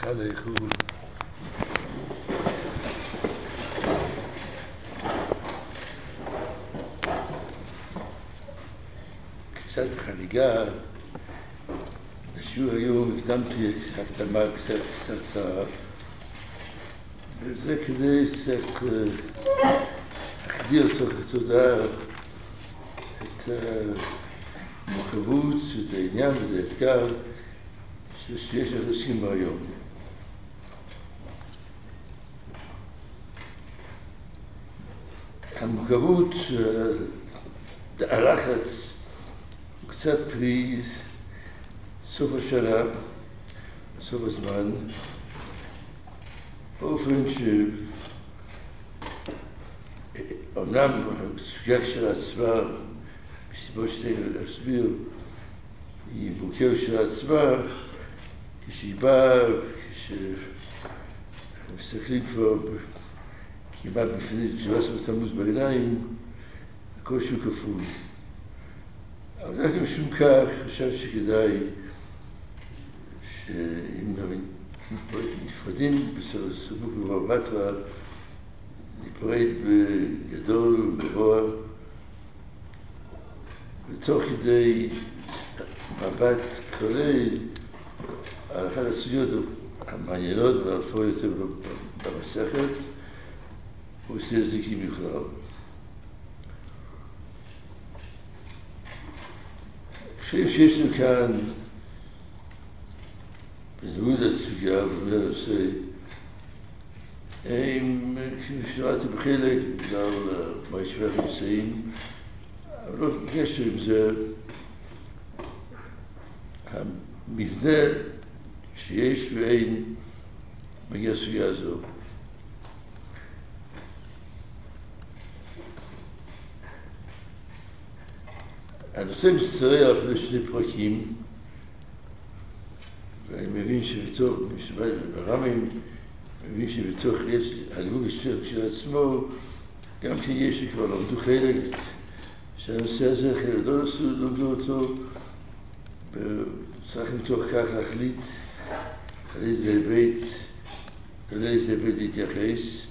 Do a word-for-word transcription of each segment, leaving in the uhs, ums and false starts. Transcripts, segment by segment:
חל האיחור. קצת חריגה, בשיעור היום הקדמתי הקדמה קצת קצרה, וזה כדי קצת להחדיר לתוך התודעה את המורכבות, את העניין ואת האתגר שיש אנשים בהיום. המורכבות, הלחץ, הוא קצת פרי סוף השנה, סוף הזמן, באופן שאומנם הסוגיה כשלעצמה, מסיבות שתי להסביר, היא מורכבת כשלעצמה, כשהיא באה, כשמסתכלים כבר כמעט בפני שבעה עשר בתמוז בעיניים, הקושי הוא כפול. אבל גם משום כך, חשב שכדאי שאם נפרדים בסמוך בברבטרה, ניפרד בגדול ובגבוה, ותוך כדי מבט כולל על אחת הסוגיות המעניינות והרפואה יותר במסכת, הוא עושה את זה כבכלל. חושב שיש לנו כאן בלימוד הסוגיה ובלימוד הנושא, הם, כפי ששמעתי בחלק, בגלל מה ישבח נמצאים, אבל לא קשר עם זה, המבנה שיש ואין מגיע הסוגיה הזו. הנושא מצטרע על פני שני פרקים, ואני מבין שבתוך, הר"מים מבין שבתוך הלימוד של עצמו, גם כי יש שכבר למדו חלק, שהנושא הזה חלק לא למדו אותו, וצריך מתוך כך להחליט על איזה היבט, על איזה היבט להתייחס,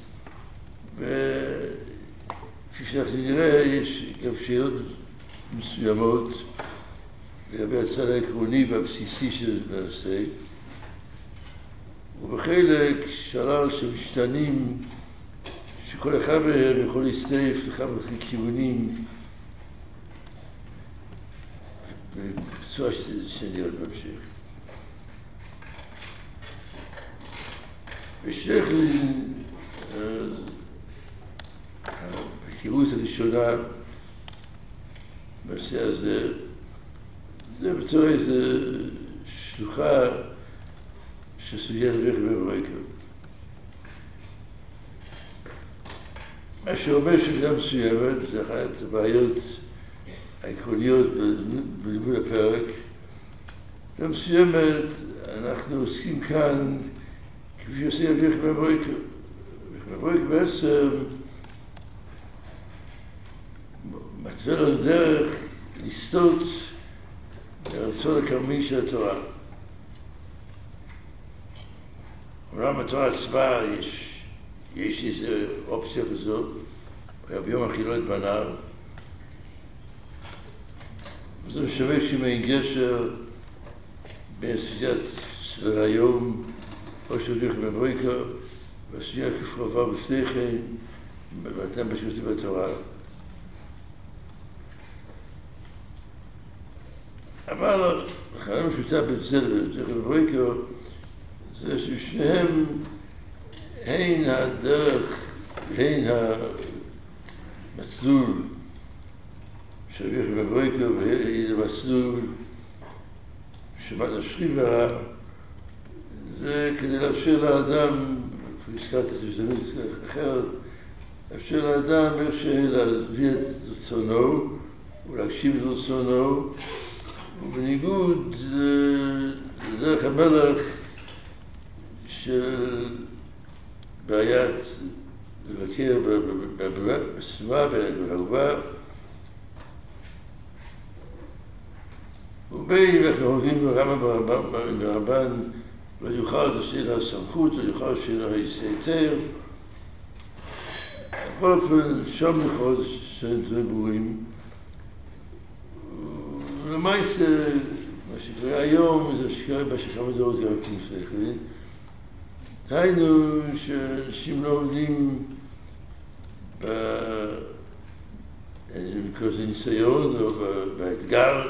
וכפי שאנחנו נראה, יש גם שאלות מסוימות לגבי הצד העקרוני והבסיסי של הנושא, ובחלק שלל שמשתנים שכל אחד מהם יכול להסתעף לכמה כיוונים בצורה שנראה בהמשך. ושייך ההיכרות הראשונה בנושא הזה, זה בתור איזו שלוחה של סוגיית רבי יחיא בן ברקה. מה שאומר שבמידה מסוימת, זה אחת הבעיות העקרוניות בלימוד הפרק, במידה מסוימת אנחנו עוסקים כאן כפי שעושה רבי יחיא בן ברקה. רבי יחיא בן ברקה בעצם מתווה לנו דרך לסטות מהרצון הכרמי של התורה. אומנם התורה עצמה יש, יש איזו אופציה כזאת, ביום אכילו את בניו, וזה משמש עם גשר בין סוגיית של היום, או של רבי יחיא בן ברקה, והסוגיה כפרבה לפני כן, ואתם בשירותי בתורה. אבל החלום המשותף בין זה לרבי יחיא בן ברקה זה ששניהם הן הדרך, הן המסלול של רבי יחיא בן ברקה והן המסלול של השכיב הרע, זה כדי לאפשר לאדם, הזכרתי את זה בהזדמנות אחרת, לאפשר לאדם איך להביא את רצונו ולהגשים את רצונו, ובניגוד לדרך המלך של בעיית לבקר בסביבה ובאהובה, ובין אנחנו הולכים ברמב"ן לא יוכל שיהיה לה סמכות, לא יוכל שיהיה לה היתר. בכל אופן, שם יכול שאין דברים ברורים. למעשה, מה שקורה היום, זה שקורה בשכמה דורות גם כן שכל. היינו שאנשים לא עומדים בכזה ניסיון או באתגר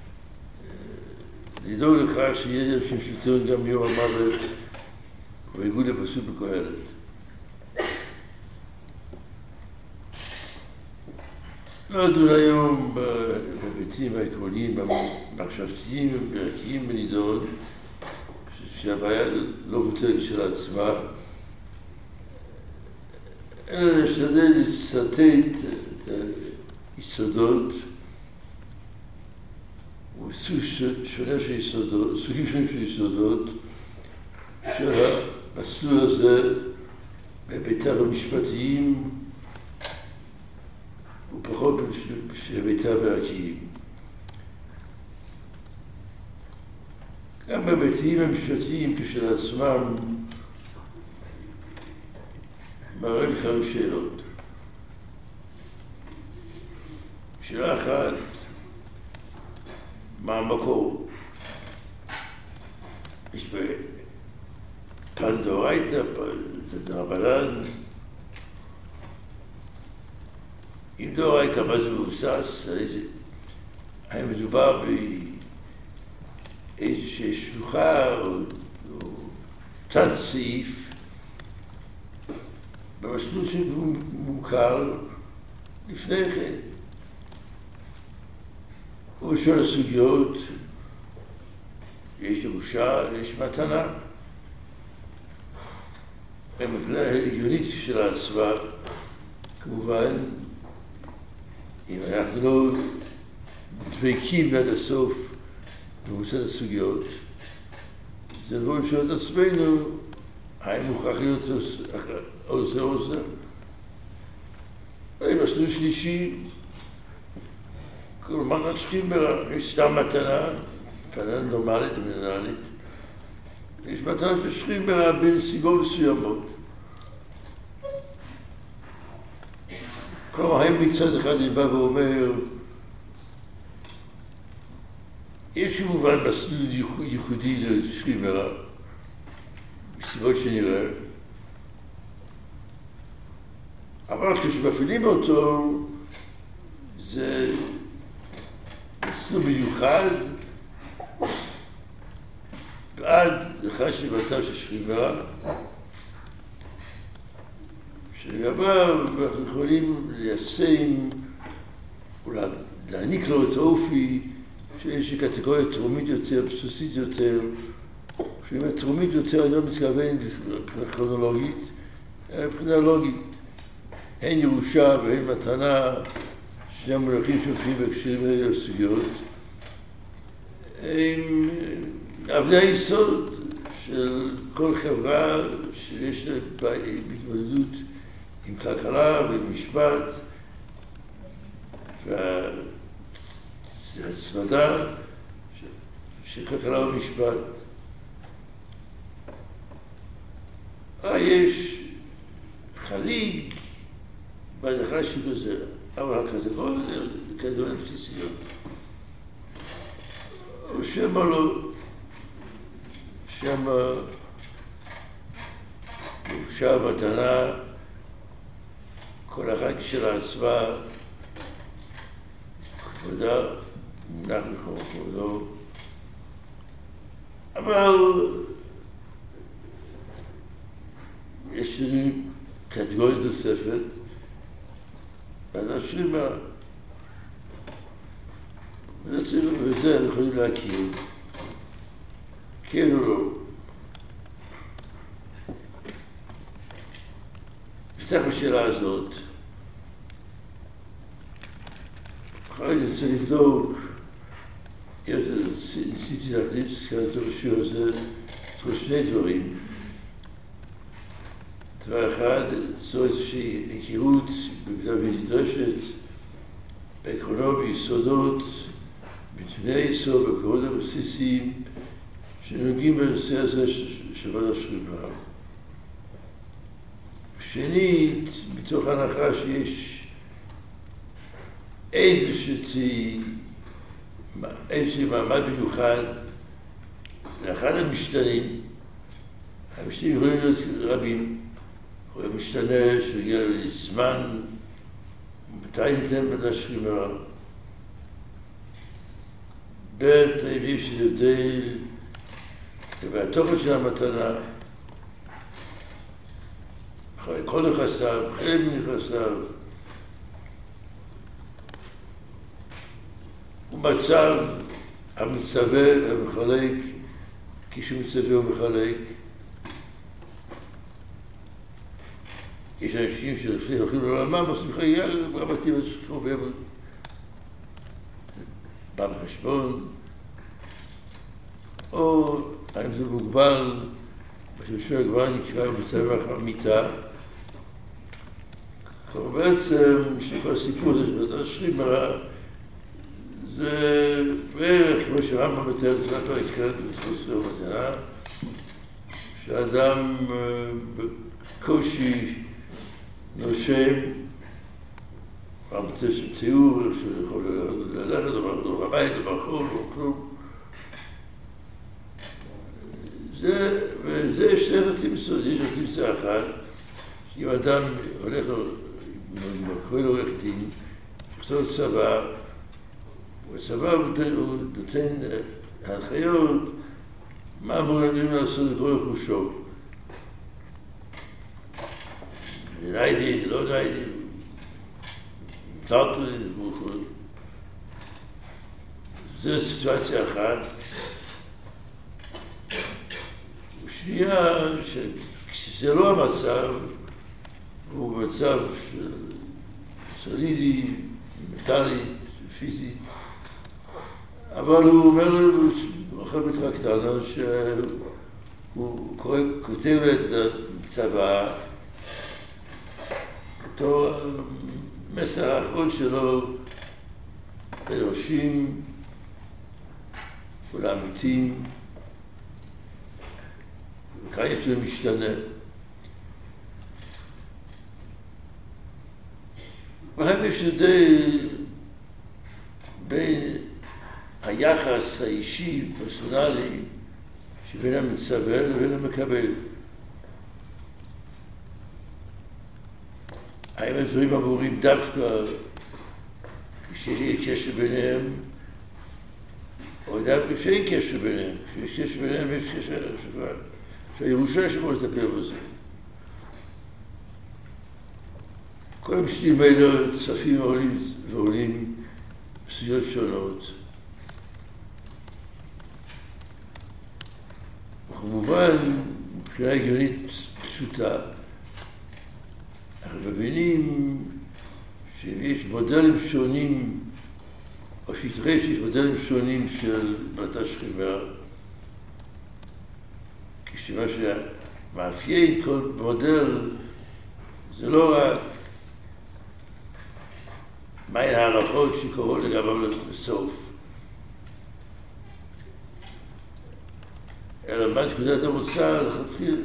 לדאוג לכך שיהיה אנשים שלטון גם יום המוות ובניגוד לפסוק בקהלת. לא נדון היום בהיבטים העקרוניים, המחשבתיים והערכיים בנידון, שהבעיה לא מוטלת של עצמה, אלא להשתדל לצטט את היסודות וסוג שונה של יסודות, סוגים שונים של יסודות של המסלול הזה בהיבטיו המשפטיים ופחות בהיבטיו הערכיים. גם בהיבטים המשפטיים כשלעצמם מעוררים כמה שאלות. שאלה אחת, מה המקור? יש פן דאורייתא, פן דרבנן. אם דאורייתא, מה זה מבוסס? האם מדובר באיזושהי שלוחה או תת סעיף במסלול שהוא מוכר לפני כן. ובשאר הסוגיות יש ירושה, יש מתנה. מבחינה הגיונית כשלעצמה, כמובן, אם אנחנו לא דבקים עד הסוף במוסד הסוגיות, זה לא לשאול את עצמנו, האם מוכרח להיות או זה או זה? מסלול שלישי, כלומר נצחים ברע, יש סתם מתנה, מתנה נורמלית ומנהלית, יש מתנה ששכים ברע בנסיבות מסוימות. כלומר, האם מצד אחד אני בא ואומר, יש כמובן מסלול ייחודי לשכים ברע, מסיבות שנראה, אבל כשמפעילים אותו, זה מסלול מיוחד, ועד לכך שבמצב של שכיבה, שלגביו אנחנו יכולים ליישם, או להעניק לו את האופי של איזושהי קטגוריה טרומית יותר, בסיסית יותר, שאם הטרומית יותר אני לא מתכוון מבחינה כרונולוגית, אלא מבחינה לוגית. הן ירושה והן מתנה, שני המונחים שמופיעים בהקשרים האלה לסוגיות, הם אבני היסוד של כל חברה שיש לה בהתמודדות עם כלכלה ועם משפט והצמדה של כלכלה ומשפט. יש חריג בהנחה שבזה, אבל הקטגוריה זה קטגוריה בסיסיות. או שמה לא, שמה ירושה מתנה, כל אחת כשלעצמה, כבודה, מונח בכור כבודו. אבל יש לנו קטגוריה נוספת, ואנשים מה, וזה הם יכולים להכיר, כן או לא. נפתח בשאלה הזאת, אחרי אני רוצה לבדוק, ניסיתי להכניס כאן את השיעור הזה, צריך שני דברים. דבר אחד, זו איזושהי היכרות במידה ונדרשת, בעקרונות, ביסודות, בנתוני היסוד, בעקרונות הבסיסיים שנוגעים בנושא הזה של ועדת השכיבה. שנית, מתוך הנחה שיש איזושהי, איזושהי מעמד מיוחד לאחד המשתנים. המשתנים יכולים להיות רבים. יכול להיות משתנה שהגיע לזמן, מתי ניתן ועדת השכיבה. בית, יש הבדל והתוכן של המתנה, אחרי כל נכסיו, חלק מנכסיו, הוא מצב המצווה המחלק, כשהוא מצווה הוא מחלק. יש אנשים שלפני הולכים לעולמם, עושים חגיגה רבתי ושקרובים. בא בחשבון, או האם זה מוגבל, בשביל כבר נקרא בצבע המיטה. אבל בעצם, שכל הסיפור הזה של ועדת השכיבה, זה בערך כמו שרמב"ם מתאר בתחילת פרק ח' בחוסר המתנה, שאדם בקושי נושם, רמב"ם של תיאור, שיכול ללכת או בבית או בחול או כלום. זה, וזה שתי רצים סוד, יש רצים סוד אחד, אם אדם הולך לו, קורא לו עורך דין, שכתוב צבא, ובצבא הוא נותן הנחיות, מה אמורים לעשות לכל רכושו. ניידי, לא ניידי, טרטלין, זו סיטואציה אחת. ושנייה, כשזה לא המצב, הוא במצב סולידי, מטאלי, פיזית, אבל הוא אומר לנו, אחר בטרקטנה, שהוא כותב את הצבא, אותו המסר האחרון שלו, לאנושים ולעמיתים, וכאן יש לו משתנה. והם יש הבדל בין היחס האישי, פרסונלי, שבין המצווה לבין המקבל. האם הדברים אמורים דווקא כשיהיה קשר ביניהם, או דווקא כשאין קשר ביניהם, כשיש קשר ביניהם יש קשר שכבר, שהירושה שבוא לטפל בזה. כל המשתים האלה צפים ועולים ועולים בסוגיות שונות. וכמובן, מבחינה הגיונית פשוטה, אנחנו מבינים שיש מודלים שונים, או שיתראה שיש מודלים שונים של ועדת השכיבה, כשמה שמאפיין כל מודל זה לא רק מהן ההלכות שקורות לגביו בסוף, אלא מה נקודת המוצא לכתחילה.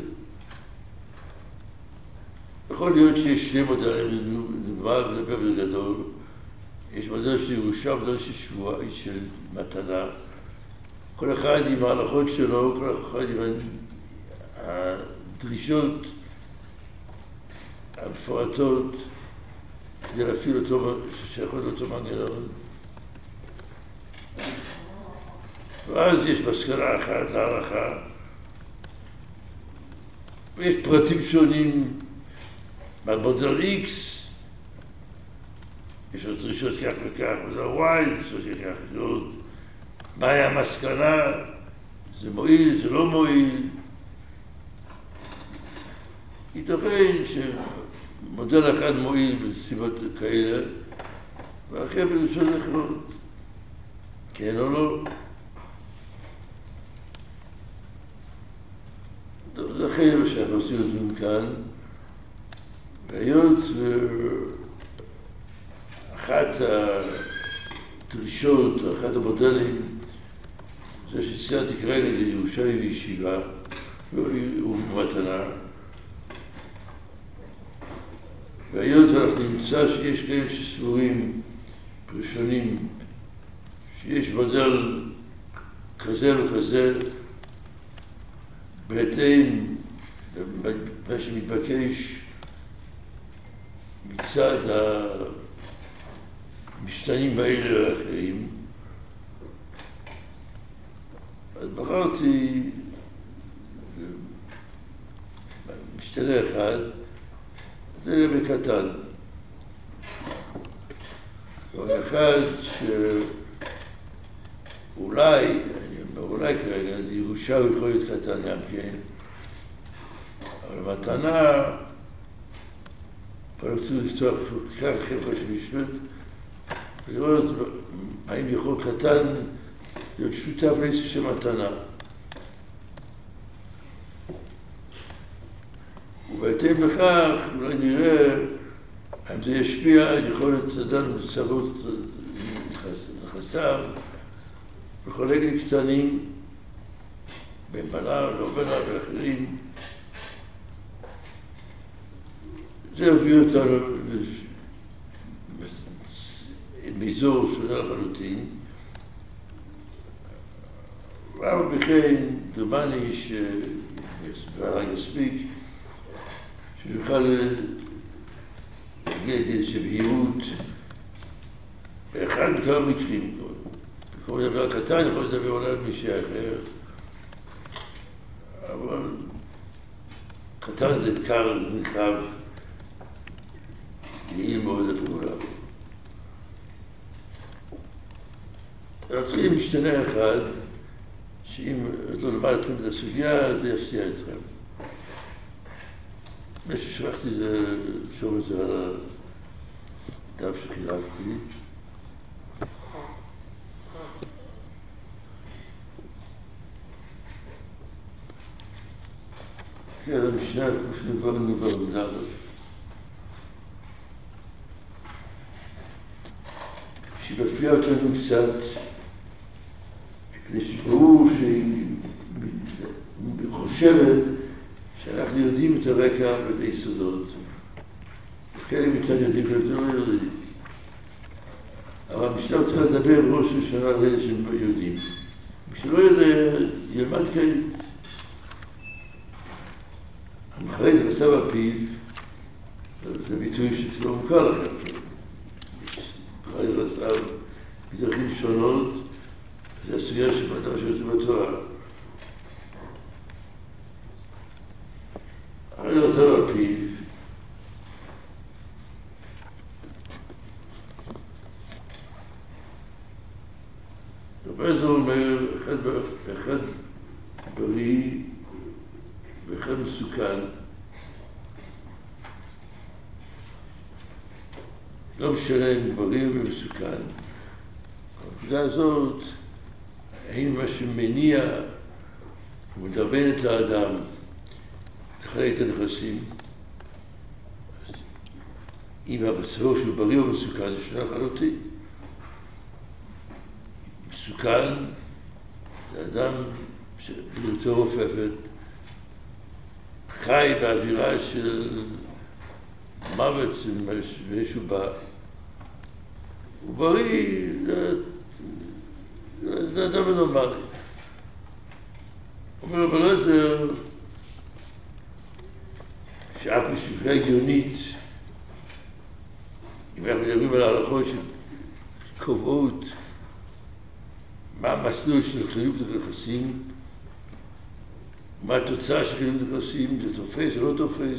יכול להיות שיש שני מודלים, נגמר לדבר בגדול. יש מודל של ירושה, מודל של שבועה, של מתנה. כל אחד עם ההלכות שלו, כל אחד עם הדרישות המפורטות כדי להפעיל אותו, שיכול להיות אותו מנגנון. ואז יש מסקנה אחת להלכה, ויש פרטים שונים. במודל X יש לו דרישות כך וכך, במודל Y דרישות כך וכך. מהי המסקנה? זה מועיל, זה לא מועיל. ייתכן שמודל אחד מועיל בסיבות כאלה, ואחר בדרישות אחרות. כן או לא? זה אחרי מה שאנחנו עושים את זה כאן. והיות אחת הדרישות, אחת המודלים, זה שציינתי כרגע לירושלים וישיבה, הוא מתנה. והיות אנחנו נמצא שיש כאלה שסבורים, פרשנים, שיש מודל כזה וכזה, בהתאם מה שמתבקש מצד המשתנים האלה האחרים, אז בחרתי משתנה אחד, זה בקטן. אחד שאולי, אני אומר אולי כרגע, ירושה הוא יכול להיות קטן גם כן, אבל מתנה, פה רצו לפתוח כך חבר'ה של משפט, ולראות האם יכול קטן להיות שותף לעצם של מתנה. ובהתאם לכך, אולי נראה אם זה ישפיע על יכולת אדם לצוות נכסיו וחולקים קטנים בין בניו, לא בניו ואחרים. זה הביא אותנו באזור שונה לחלוטין. אבל בכן, דומני שברגע יספיק, שיוכל להגיד איזושהי בהירות באחד מכמה מקרים. בכל דבר קטן יכול לדבר אולי על מישהו אחר, אבל קטן זה קר, נרחב, יעיל מאוד לפעולה. אנחנו צריכים משתנה אחד, שאם לא למדתם את הסוגיה, זה יפתיע אתכם. מה ששלחתי זה, שוב את זה על הדף שחילקתי. כן, המשנה כפי נברנו במדרש. שהיא מפריעה אותנו קצת, כדי שברור שהיא חושבת שאנחנו יודעים את הרקע ואת היסודות. חלק מצד יודעים ואת לא יודעים. אבל המשנה רוצה לדבר בראש השנה על אלה שהם יודעים. מי שלא יודע, ילמד כעת. המחלק נכנסה בפיו, זה ביטוי שזה לא מוכר לכם. מחלק נכנסה בדרכים שונות, זה הסוגיה של אדם שיוצא בתורה. אני רוצה על פיו. רבי זה אומר, אחד, אחד בריא ואחד מסוכן. לא משנה אם בריא ומסוכן. הנקודה הזאת, האם מה שמניע ומדרבן את האדם לחלק את הנכסים, אם הבצרו שהוא בריא או מסוכן, זה שונה לחלוטין. מסוכן זה אדם שבריאותו רופפת, חי באווירה של מוות מאיזשהו בא. הוא בריא, זה, זה, זה אדם נורמלי. אומר אבל עזר, שאף משפחה הגיונית, אם אנחנו מדברים על ההלכות שקובעות מה המסלול של חילוק נכסים, מה התוצאה של חילוק נכסים, זה תופס או לא תופס,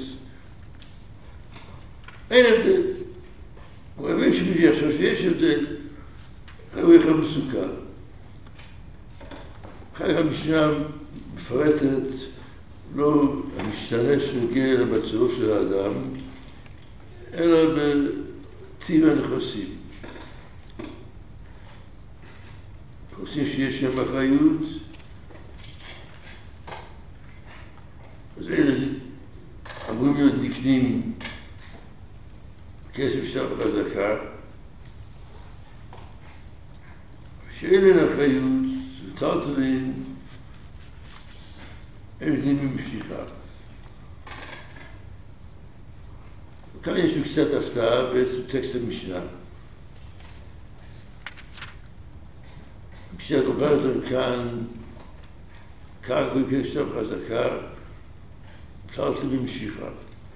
אין הבדל. הוא מבין שמי עכשיו שיש הבדל, הוא אחד מסוכן. אחר המשנה מפרטת לא המשתנה שנוגע למצבו של האדם, אלא בטיב הנכסים. נכסים שיש להם אחריות, אז אלה אמורים להיות נקנים כסף שטר בחזקה, שאין להם אחריות, בטלטלין הם יודעים ממשיכה. וכאן יש לי קצת הפתעה בעצם טקסט המשנה. כשאת אומרת לנו כאן, כאן קוראים כסף חזקה, בטלטלין ממשיכה.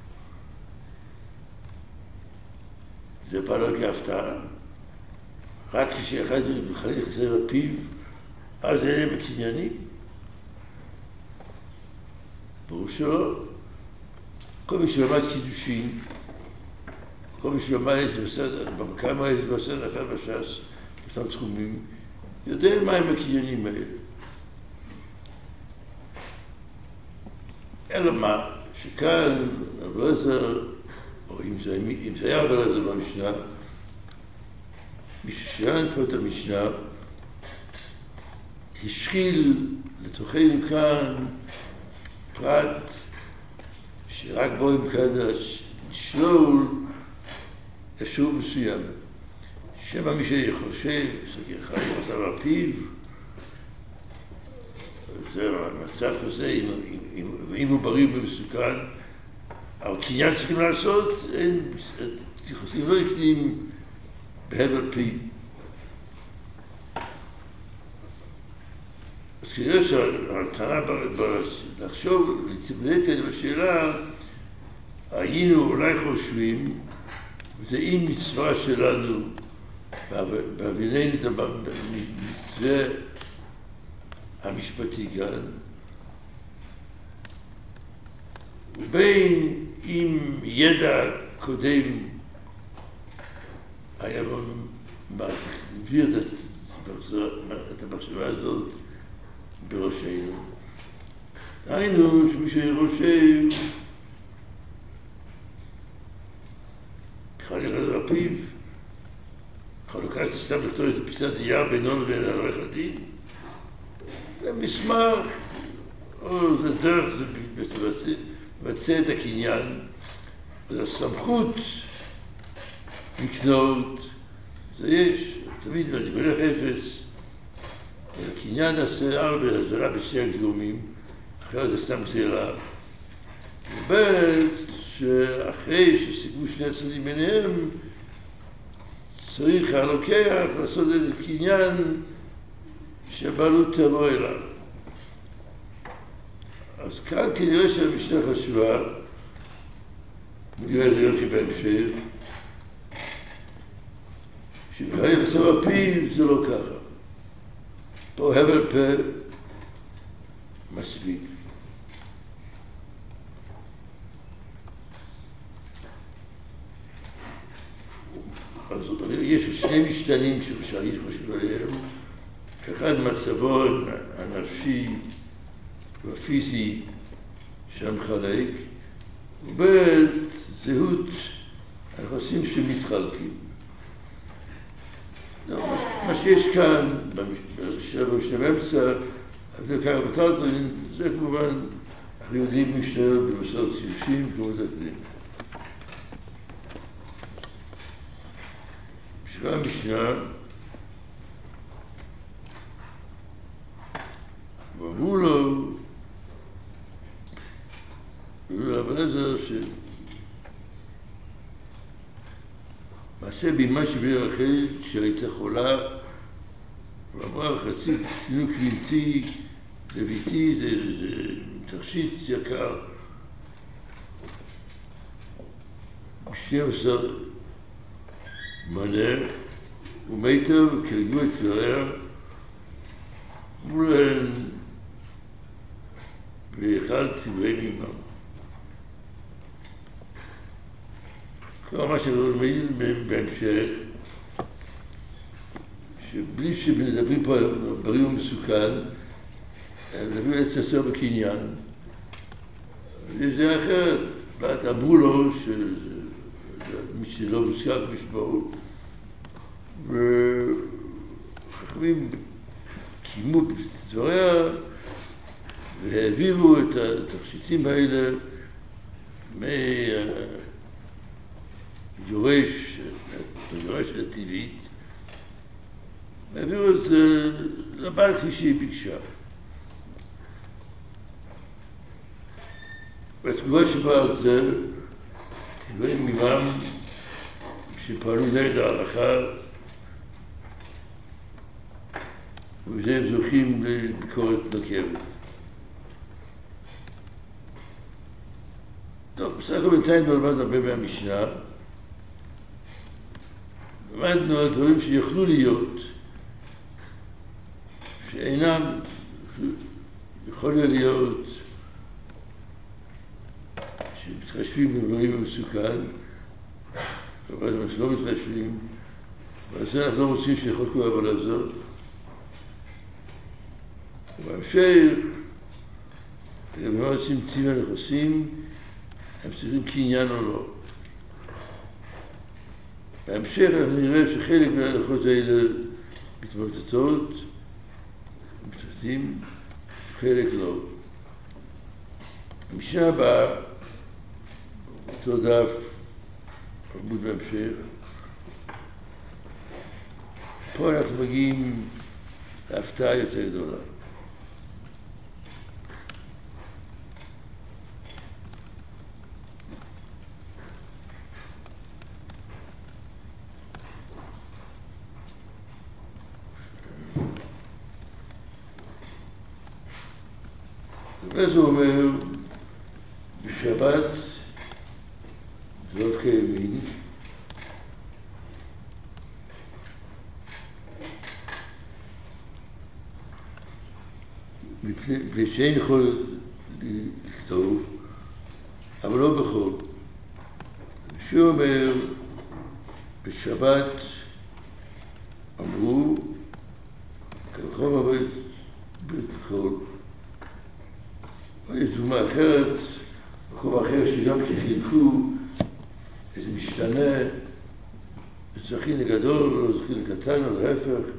זה בא לו כהפתעה. רק כשאחד מחליך את זה בפיו, אז אין להם הקניינים. ברור שלא. כל מי שלמד קידושין, כל מי שלמד איזה בסדר, במקום איזה בסדר, אחד בש"ס, באותם תחומים, יודע מהם הקניינים האלה. אלא מה, שכאן, רב אליעזר, או אם זה, אם זה היה רב אליעזר במשנה, מי ששאל פה את המשנה, השחיל לתוכנו כאן פרט שרק בו עם כאן לשלול אפשרות מסוים. שמה מי שחושב, סגר חיים אותה על פיו, זה מצב כזה, אם, אם, אם הוא בריא ומסוכן, אבל קניין צריכים לעשות, אין, יחסים לא יקנים בהבל פי. אז כנראה שהטענה לחשוב, להצטמדת כאן בשאלה, היינו אולי חושבים, וזה עם מצווה שלנו, בהביננו את המצווה המשפטי כאן, ובין עם ידע קודם היה מביא את המחשבה הזאת בראשנו. היינו שמי שרושם בכלל ירד על פיו, חלוקה את סתם לכתוב איזה פיסת נייר בינו לבין העורך הדין. זה מסמך, או זה דרך, זה מבצע את הקניין, וזה הסמכות לקנות, זה יש, תמיד אני הולך אפס, הקניין נעשה הרבה, זה לא בשני הגזומים, אחרי זה סתם גזירה. ובית שאחרי שסיכמו שני הצדדים ביניהם, צריך הלוקח לעשות איזה קניין שהבעלות תבוא אליו. אז כאן כנראה שהמשנה חשובה, נראה את זה לא בהמשך, שבחיים עשה בפיו זה לא ככה. פה הבל פה מספיק. אז יש שני משתנים שהיית חושב עליהם, אחד מצבו הנפשי והפיזי שהמחלק, ובית זהות היחסים שמתחלקים. מה שיש כאן, במשנה באמצע, אבל כאן בטלטלין, זה כמובן, אנחנו יודעים משנה במסורת חידושים, כמו זה כדי. משנה המשנה, ואמרו לו, ואמרו לרב אליעזר ש... מעשה בימה שבני רחל שהייתה חולה, ואמרה חצי צינוק בנתי לביתי, זה, זה תכשיט יקר. שנים עשר מנה ומתה וקרגו את דבריה, אמרו להם ויאכל צברי ממם. כלומר, מה שלומדים בהמשך, שבלי שמדברים פה על בריא ומסוכן, הם מדברים על ססר בקניין. וזה אחרת, ואת אמרו לו שמי שלא מוזכר משמעו, וחכמים קיימו בדבריה והעבירו את התכשיטים האלה מ... יורש, יורש הטבעית, העבירו את זה לבית כפי שהיא ביקשה. בתגובה שבאה על זה, תגובים ממם שפעלו נגד ההלכה, ובזה הם זוכים לביקורת נוקבת. טוב, בסך הכל בינתיים נלמד הרבה מהמשנה. למדנו על דברים שיכולו להיות, שאינם, יכול להיות, שמתחשבים בדברים המסוכן, אבל אנחנו לא מתחשבים, ועל זה אנחנו לא רוצים שיחלקו העבודה הזאת. ובהמשך, לגבי מה רוצים טיב הנכסים, הם צריכים קניין או לא. בהמשך אנחנו נראה שחלק מההלכות האלה מתמוטטות, מתמוטטים, חלק לא. המשנה הבאה, אותו דף, עמוד בהמשך, פה אנחנו מגיעים להפתעה יותר גדולה. וזה אומר, בשבת, זאת כימין, מפני שאין יכול לכתוב, אבל לא בכל. שהוא אומר, בשבת אמרו, כרחוב עבד בכל. יש דוגמה אחרת, מקום אחר שגם כחילקו איזה משתנה, זכין לגדול או זכין לקטן או להפך.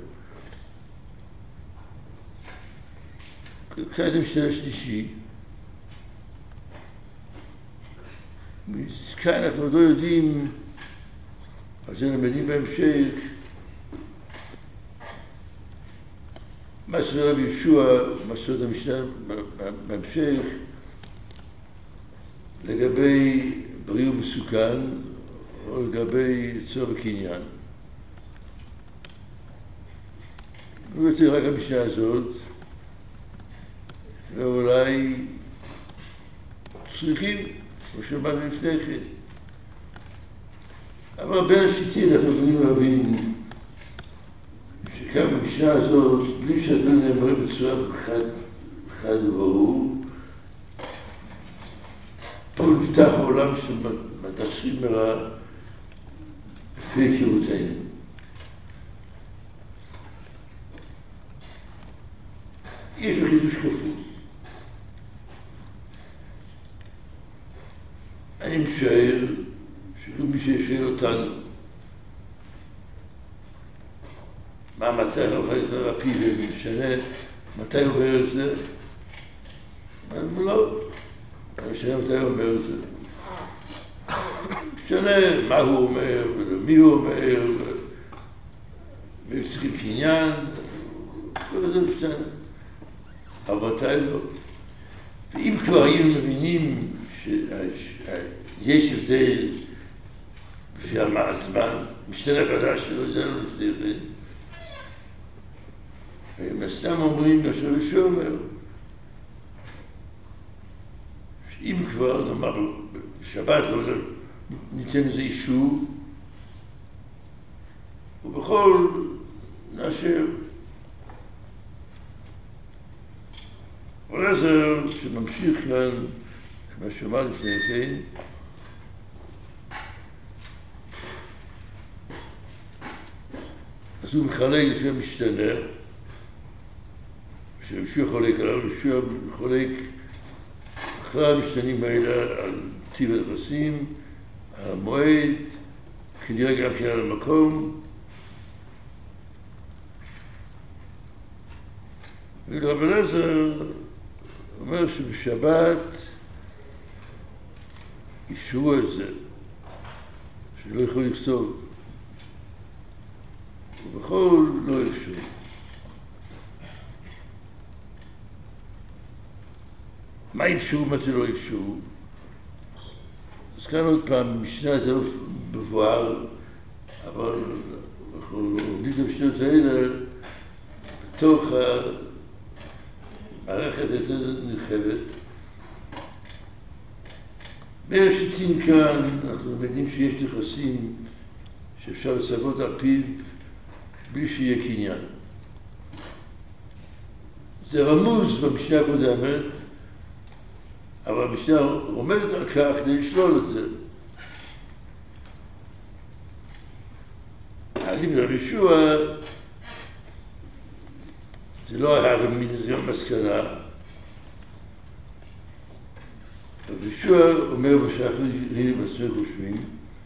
כאן זה משתנה שלישי. כאן אנחנו עוד לא יודעים, אז זה למדים בהמשך, מה שרב ישוע, מה שעוד המשנה בהמשך, לגבי בריא ומסוכן, או לגבי צור וקניין. ובאתי רק המשנה הזאת, ואולי צריכים, כמו שאמרנו לפני כן. אבל בין השיטים אנחנו יכולים להבין שכאן במשנה הזאת, בלי שהדברים נאמרים בצורה חד, חד וברור, פה נפתח העולם של מתשרים מרע לפי היכרותנו. יש בחידוש כפול. אני משער שכל מי שישאל אותנו מה המצב הרפי ומשנה, מתי הוא אומר את זה? אבל לא, אני משנה מתי הוא אומר את זה. משנה מה הוא אומר, ולמי הוא אומר, ומי צריכים קניין, וזה משנה. אבל מתי לא? ואם כבר היינו מבינים שיש הבדל לפי הזמן, משתנה חדש שלא ידענו לפני כן, הם סתם אומרים כאשר ישוע אומר, שאם כבר נאמר בשבת לא ניתן איזה אישור, ובכל נאשר. ולעזר שממשיך כאן, מה שאמר לפני כן, אז הוא מחלק לפי המשתנה, שישוע חולק עליו, ישוע חולק אחרי המשתנים האלה על טיב הנכסים, המועד, כנראה גם כן על המקום. ורב אלעזר אומר שבשבת אישרו את זה, שלא יכול לכתוב. ובכל לא ירשו. מה ירשו, מה זה לא ירשו? אז כאן עוד פעם, משנה זה לא מבואר, אבל אנחנו לומדים את המשנות האלה בתוך המערכת יותר נרחבת. בראשיתים כאן אנחנו לומדים שיש נכסים שאפשר לצוות על פיו בלי שיהיה קניין. זה רמוז במשנה הקודמת, אבל המשנה עומדת על כך כדי לשלול את זה. העלים רבי ישוע זה לא היה מן מסקנה. רבי ישוע אומר מה שאנחנו הנה בעצמנו חושבים,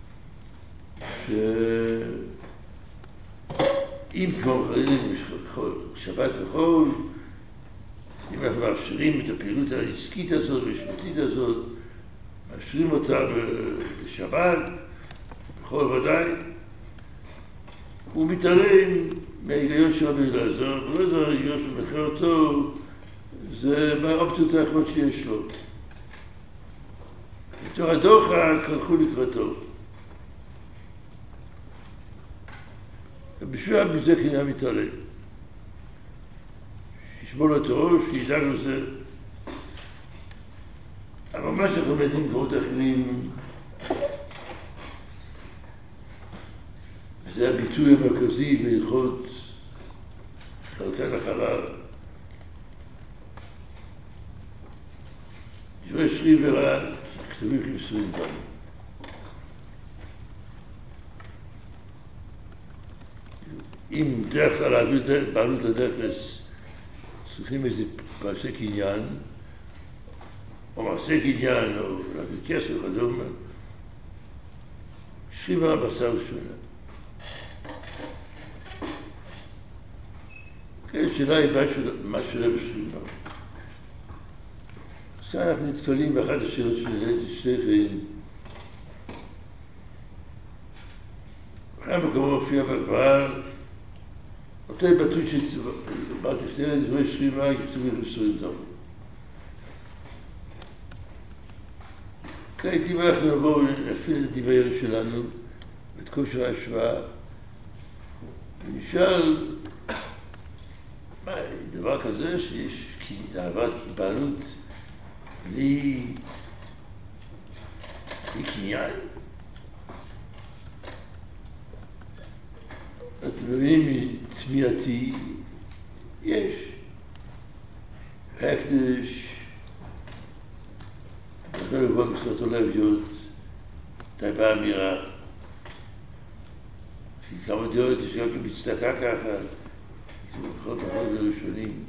שאם כבר חלילים שבת וחול, אם אנחנו מאפשרים את הפעילות העסקית הזאת והשפטית הזאת, מאפשרים אותה בשבת, בכל ודאי, הוא מתעלם מההיגיון של רבי אלעזר, ולא ההיגיון שמכיר אותו, זה מהאופציות האחרות שיש לו. בתור הדוחק הלכו לקראתו. ובשביל מזה קניין מתעלם. שישמור לו את הראש, שידאג לזה. אבל מה שאנחנו מדעים קרות אחרים, זה הביטוי המרכזי בהלכות חלקן החלב. יש רי ורע, כתובים כמסורים בנו. אם דרך כלל להעביר בעלות לנכס, צריכים איזה מעשה קניין, או מעשה קניין, או להביא כסף, אדומה, שרימה בשר ושונה. כן, שאלה היא מה שונה בשרימה. אז כאן אנחנו נתקלים באחת השאלות של העליתי שכל. כאן מקומו מופיע בגמרא, אותו ביטוי שבאת לפני דברי שרימה, כתובים בסורים דמו. כעת אם אנחנו נבוא ונפעיל את הדמיון שלנו, את כושר ההשוואה, ונשאל, מה, דבר כזה שיש העברת בעלות בלי קניין? אתם מבינים מתמיהתי, יש. הקדש, לא יבוא מסורת הולביות, די באמירה, שכמה דעות יש גם בצדקה ככה, זה בכל פחות הראשונים.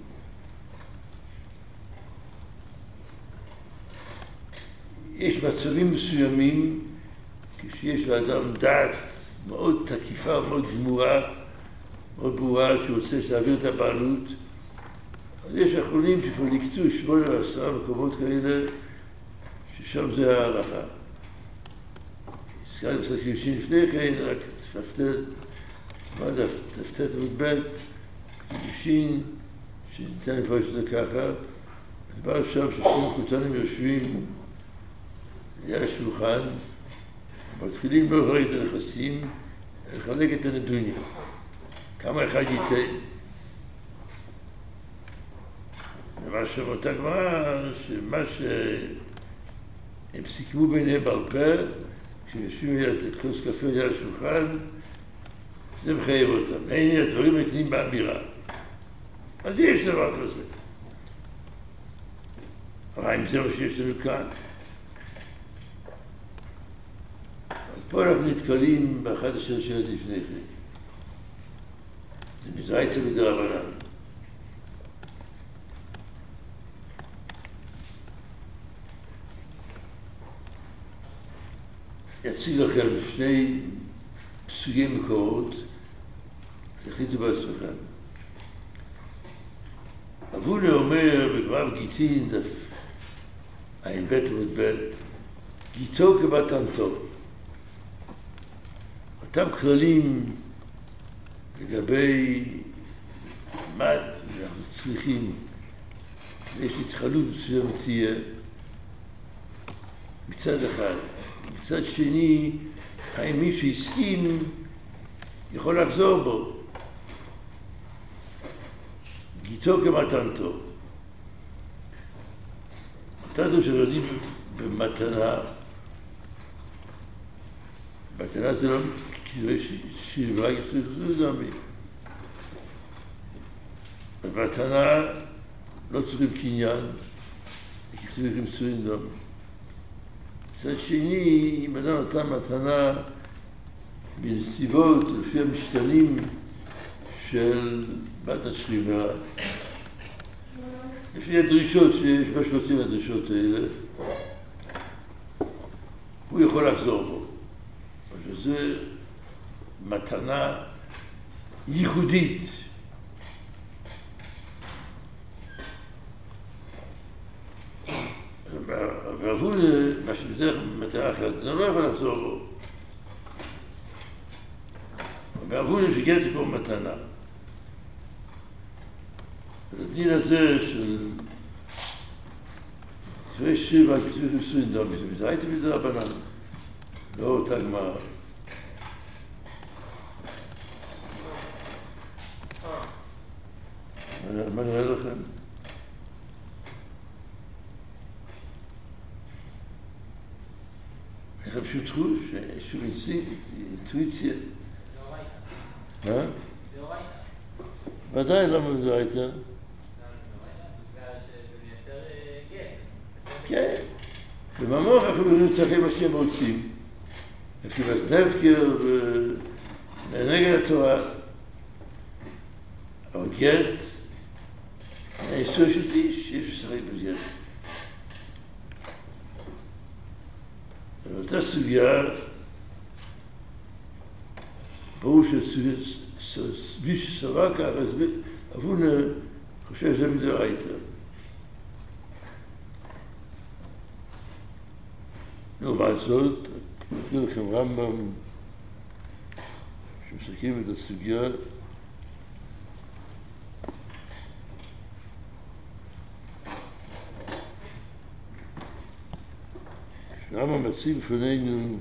יש מצבים מסוימים, כשיש לאדם דעת מאוד תקיפה, מאוד גמורה, מאוד ברורה, שהוא רוצה להעביר את הבעלות. אז יש אחרונים שכבר נקטו שמונה ועשרה מקומות כאלה, ששם זה ההלכה. הזכרתי קצת קידושין לפני כן, רק תפתת, מה זה, תפתת מודבט, קידושין, שניתן לפרש את זה ככה. מדבר שם ששני כותנים יושבים ליד השולחן, מתחילים לא לחלק את הנכסים, לחלק את הנדוניה. כמה אחד ייתן. ומה שאומרת הגמרא, שמה שהם סיכמו ביניהם בעל פה, כשיושבים ליד כוס קפה ליד השולחן, זה מחייב אותם. אין הדברים נתנים באמירה. אז יש דבר כזה. אבל אם זה מה שיש לנו כאן, פה אנחנו נתקלים באחת השאלות שאלות לפני כן. זה מדרייתא מדרבנן. אציג לכם שני סוגי מקורות, תחליטו בעצמכם. אבונה אומר בגמרא בגיטין, דף עין בית עמוד בית, גיטו כמתנתו. אותם כללים לגבי מה אנחנו צריכים, יש התחלות מסוים תהיה מצד אחד. מצד שני, האם מי שהסכים יכול לחזור בו. גיתו כמתנתו. מתנתו שלומדים במתנה, מתנה זה לא, כאילו יש שבעה יצריך דמי. במתנה לא צריכים קניין, כי צריכים סורים דמי. מצד שני, אם אדם נתן מתנה בנסיבות, לפי המשתנים של בת השכיבה, לפי הדרישות שיש בשלוטים הדרישות האלה, הוא יכול לחזור בו. שזה מתנה ייחודית. ועבור מה שבדרך מתנה אחת, זה לא יכול לחזור בו. ועבור שגט פה מתנה. הדין הזה של צווי שיבה כתוב נשואים דמי, זה מדי הייתי מדי רבנן, לא אותה גמרא. מה נראה לכם? יש לכם שום תחוש, שום אינטואיציה. מה? זה אורייתא. ודאי, למה זה אורייתא? בגלל שזה מייצר גט. כן. בממוח אנחנו מבינים צריכים מה שהם רוצים. כיבס נפקר ונגד התורה. אבל גט, האיסור של איש, יש לשחק בגט. באותה סוגיה, ברור שמי שסבא כך, אז אבונה חושב שזה מדאורייתא. לעומת זאת, נקריא לכם רמב"ם שמסכים את הסוגיה. רמב"ם מציג בפנינו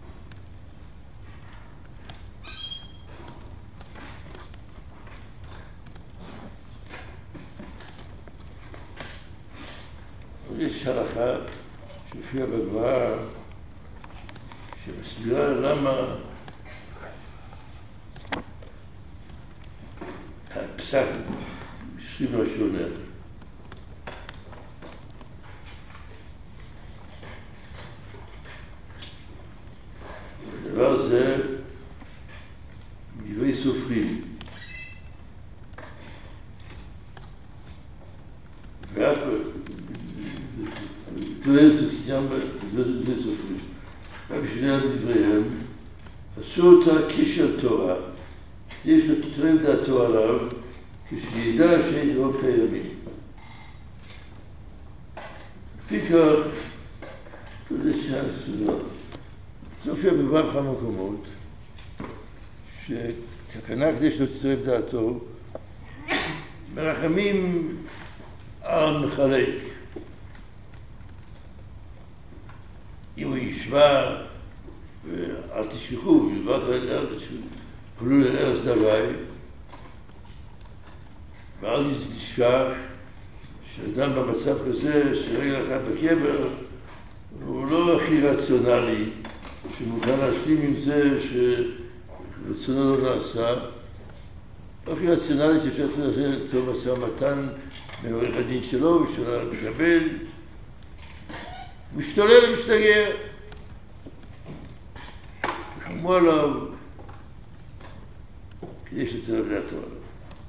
יש הלכה שהופיעה בגמרא שמסבירה למה הפסק בסביב השונה. הדבר הזה מדברי סופרים. ואף תואר את הקניין בדברי סופרים. ובשביל דבריהם עשו אותה כשל תורה. יש לתתרם דעתו עליו כשידע שאין רוב קיימים. לפי כך, זה שהסודות. זה הופיע בבב כמה מקומות, שתקנה כדי שלא תתרם דעתו, מרחמים על מחלק. אם הוא ישמע, אל תשכחו, ילבד על ארץ, פלו לארץ דווי, ואל תשכח שאדם במצב כזה, שרגע אחד בקבר, הוא לא הכי רציונלי, שמוכן להשלים עם זה שרצונו לא נעשה, לא הכי רציונלי שאפשר לעשות טוב משא ומתן בין עורך הדין שלו ושל המקבל, משתולל ומשתגע. תחמו עליו כדי שתרב דעתו עליו.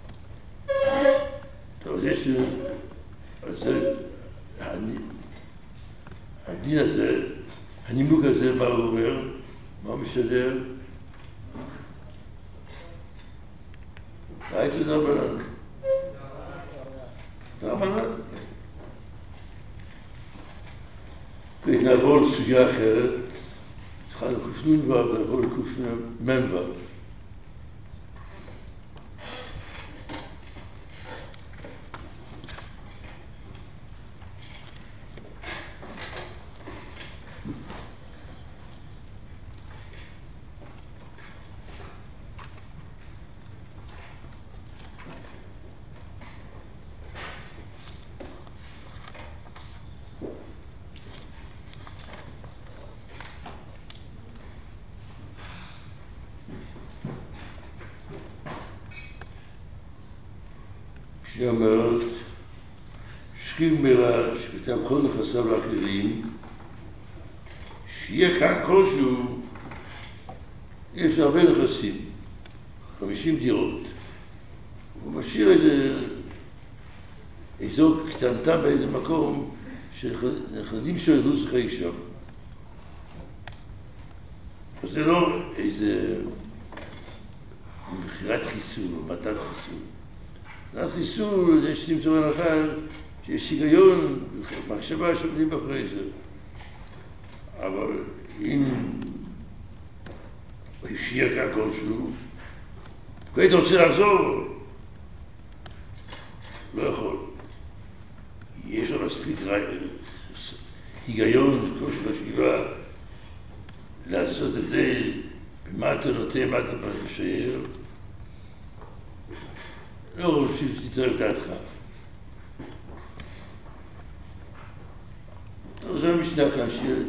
טוב, יש זה, הדין הזה, הנימוק הזה, מה הוא אומר, מה הוא משתדר? ראית את רבנן? רבנן? ונעבור לסוגיה אחרת, התחלנו קופנון ו, נעבור לקופנון ממבר. שהיא אומרת, שכיב מרע שכתב כל נכסיו לאחרים, שיהיה כאן כלשהו, יש הרבה נכסים, חמישים דירות. הוא משאיר איזה אזור קטנטה באיזה מקום שנכדים שלו ידעו שחק שם. זה לא איזה מכירת חיסול או מתת חיסול. מתת חיסול, יש למצוא הנחה שיש היגיון, מחשבה שעומדים אחרי זה. אבל אם הוא השאיר כאן כלשהו, הוא היית רוצה לחזור, לא יכול. יש לו מספיק היגיון, כושר חשיבה, לעשות הבדל במה אתה נותן, מה אתה משאיר. לא רוצה שתתראה דעתך. זו המשנה כאן של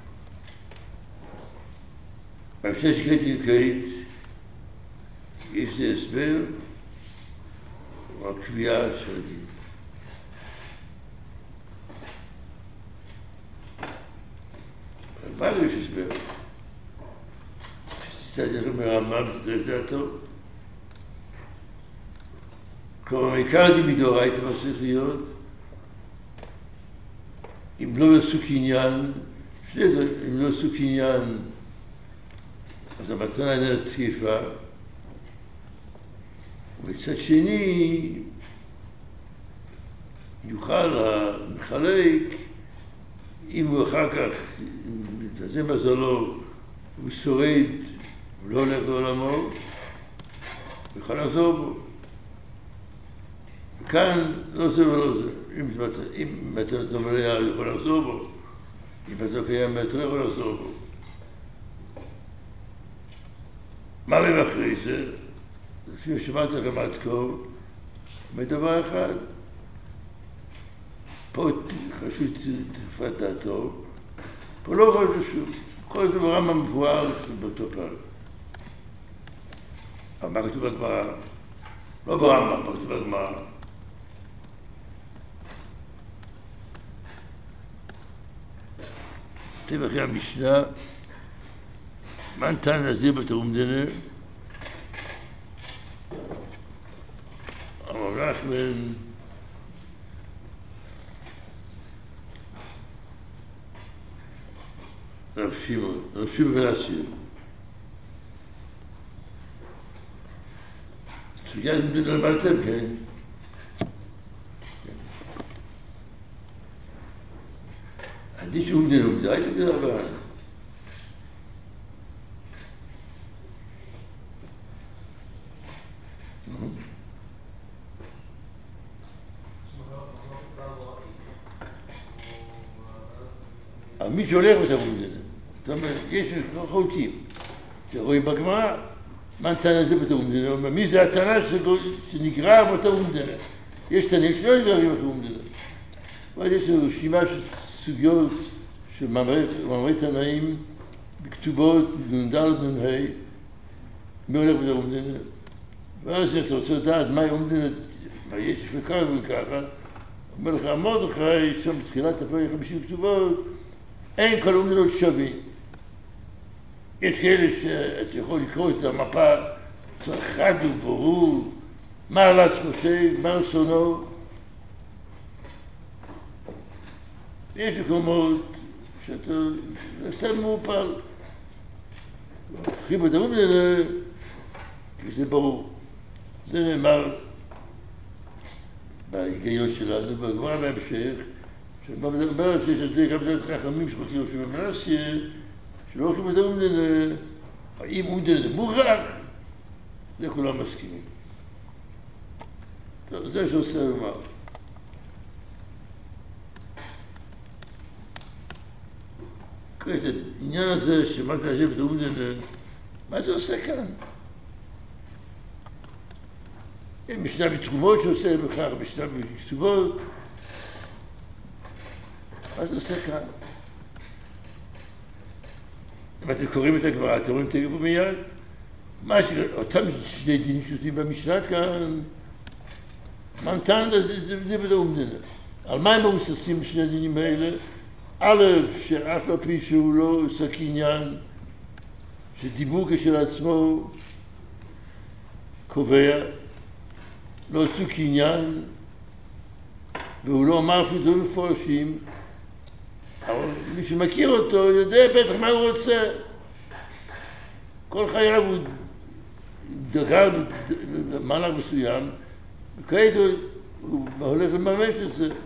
במשנה שקראתי כעת, יש זה הסבר או הקביעה של הדין. מה יש הסבר? שציטטתי לכם מרמב"ם, תתראה דעתו. כלומר, עיקר דין מדאורייתא מה צריך להיות, אם לא יעשו קניין, שני דברים, אם לא יעשו קניין, אז המתנה איננה תקפה, ובצד שני, יוכל המחלק, אם הוא אחר כך, זה מזלו, הוא שורד, הוא לא הולך לעולמו, הוא יכול לחזור בו. וכאן לא זה ולא זה. אם מתנתו מלאה הוא יכול לחזור בו, אם מתנתו קיים מתנתו יכול לחזור בו. מה מהם אחרי זה? לפי ששמעתי לכם עד כה, מדבר אחד, פה חשוב תקפת דעתו, פה לא יכול לשוב, כל זה ברמב"ם מבואר באותו פעם. אבל מה כתוב בגמרא? לא ברמב"ם, מה כתוב בגמרא? כתוב אחרי המשנה, מה ניתן להסביר בתרומדנה? אמר נחמן, רב שמעון, רב שמעון בן עשיר. סוגיית למדתם, כן? עדיף שהוא מדינה עובדה, הייתי מדינה הבאה. מי שהולך בתרבות מדינה, זאת אומרת, יש חולקים. רואים בגמרא, מה נתן לזה בתרבות מדינה? מי זה התנא שנגרר בתרבות מדינה? יש תנאים שלא נגררים בתרבות מדינה. אבל יש לנו רשימה של סוגיות של מאמרי תנאים בכתובות, נ"ד נ"ה, מי הולך בתרבות מדינה? ואז אתה רוצה לדעת מה יום מדינה, מה יש וככה וככה, אומר לך, מרדכי, שם בתחילת הפרק חמישים כתובות, אין כל אומדנות שווים. יש כאלה שאתה יכול לקרוא את המפה, צריך חד וברור, מה הלץ חושב, מה רצונו. יש מקומות שאתה עושה מעופל. הכי בתרבות מדינה, כשזה ברור. זה נאמר בהיגיון שלנו, בגמרא בהמשך, שבא מדבר שיש על זה גם דעת חכמים שחוקים ראשי במנסיה, שלא הולכים לדבר מדינה, האם הוא מדינה מוכרח, זה כולם מסכימים. טוב, זה שעושה לומר. את העניין הזה שמה תעשי בתרבות מדינה, מה זה עושה כאן? משנה בתרומות שעושה בכך, משנה בכתובות, מה זה עושה כאן? אם אתם קוראים את הגמרא, אתם רואים תגבו מיד. אותם שני דינים שעושים במשנה כאן, מנתן זה בדבר אומדנה. על מה הם מבוססים בשני הדינים האלה? א', שאף על פי שהוא לא עושה קניין, שדיבור כשלעצמו קובע, לא עשו קניין, והוא לא אמר אפילו דברים מפורשים, אבל מי שמכיר אותו יודע בטח מה הוא רוצה. כל חייו הוא דגל במהלך מסוים, וכעת הוא הולך לממש את זה.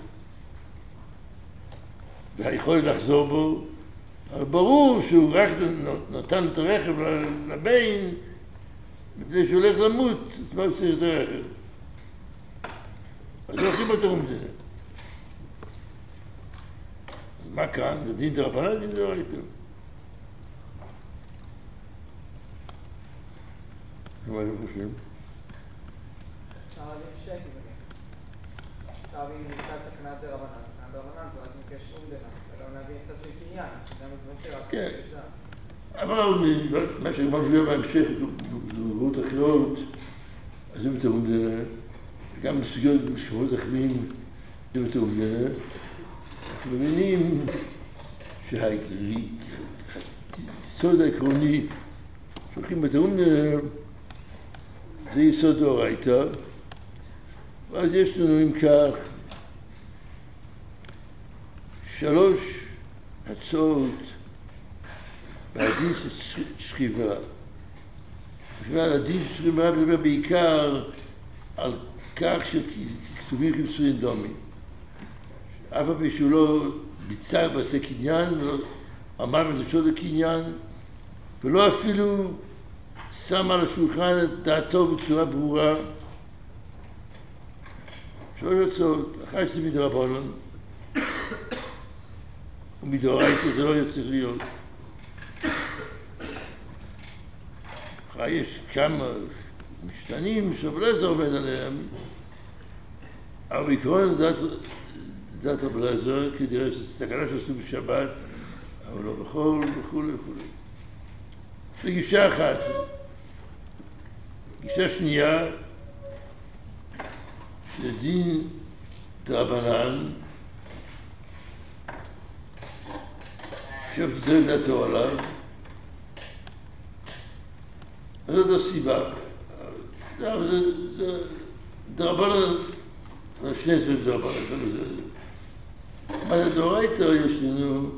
והיכולת לחזור בו, אבל ברור שהוא רק נתן את הרכב לבן, מפני שהוא הולך למות, אז מה הוא צריך את הרכב? אז הולכים אותו אומדנה. אז מה כאן? זה דין דרבנן, דין דאורייתא. מה אתם חושבים? אפשר להבין שקי בגלל. אפשר להבין מצד תקנת דרבנן, תקנת דרבנן זה רק מקש אומדנה, ולא להבין קצת של קניין, גם את דברים שרק כן. מקש דם. אבל מה שכבר מביא בהמשך, בדברות אחרות, אז זה יותר אומדנה, וגם בסוגיות משכבות אחרים, זה יותר אומדנה. אנחנו מבינים שהיסוד העקרוני שהולכים יותר אומדנה, זה יסוד דאורייתא, ואז יש לנו אם כך שלוש הצעות והדין של שכיבה. בכלל הדין של שכיבה מדבר בעיקר על כך שכתובים חיפשורים דומים. אף על פי שהוא לא ביצע ועשה קניין, לא אמר בדרשות הקניין, ולא אפילו שם על השולחן את דעתו בצורה ברורה. שלוש הצעות, אחת שזה מדרבנן, ומדאורייתא זה לא היה צריך להיות. יש כמה משתנים שרב אליעזר עומד עליהם, אבל בעיקרון דת רב אליעזר, כנראה שזו תקנה שעשו בשבת, אבל לא בחול וכו' וכו'. זו גישה אחת. גישה שנייה, שדין דרבנן, עכשיו תדבר דעתו עליו, זאת הסיבה. זה דרבנן, שני הסברים דרבנן. מה זה דאורייתא? יש לנו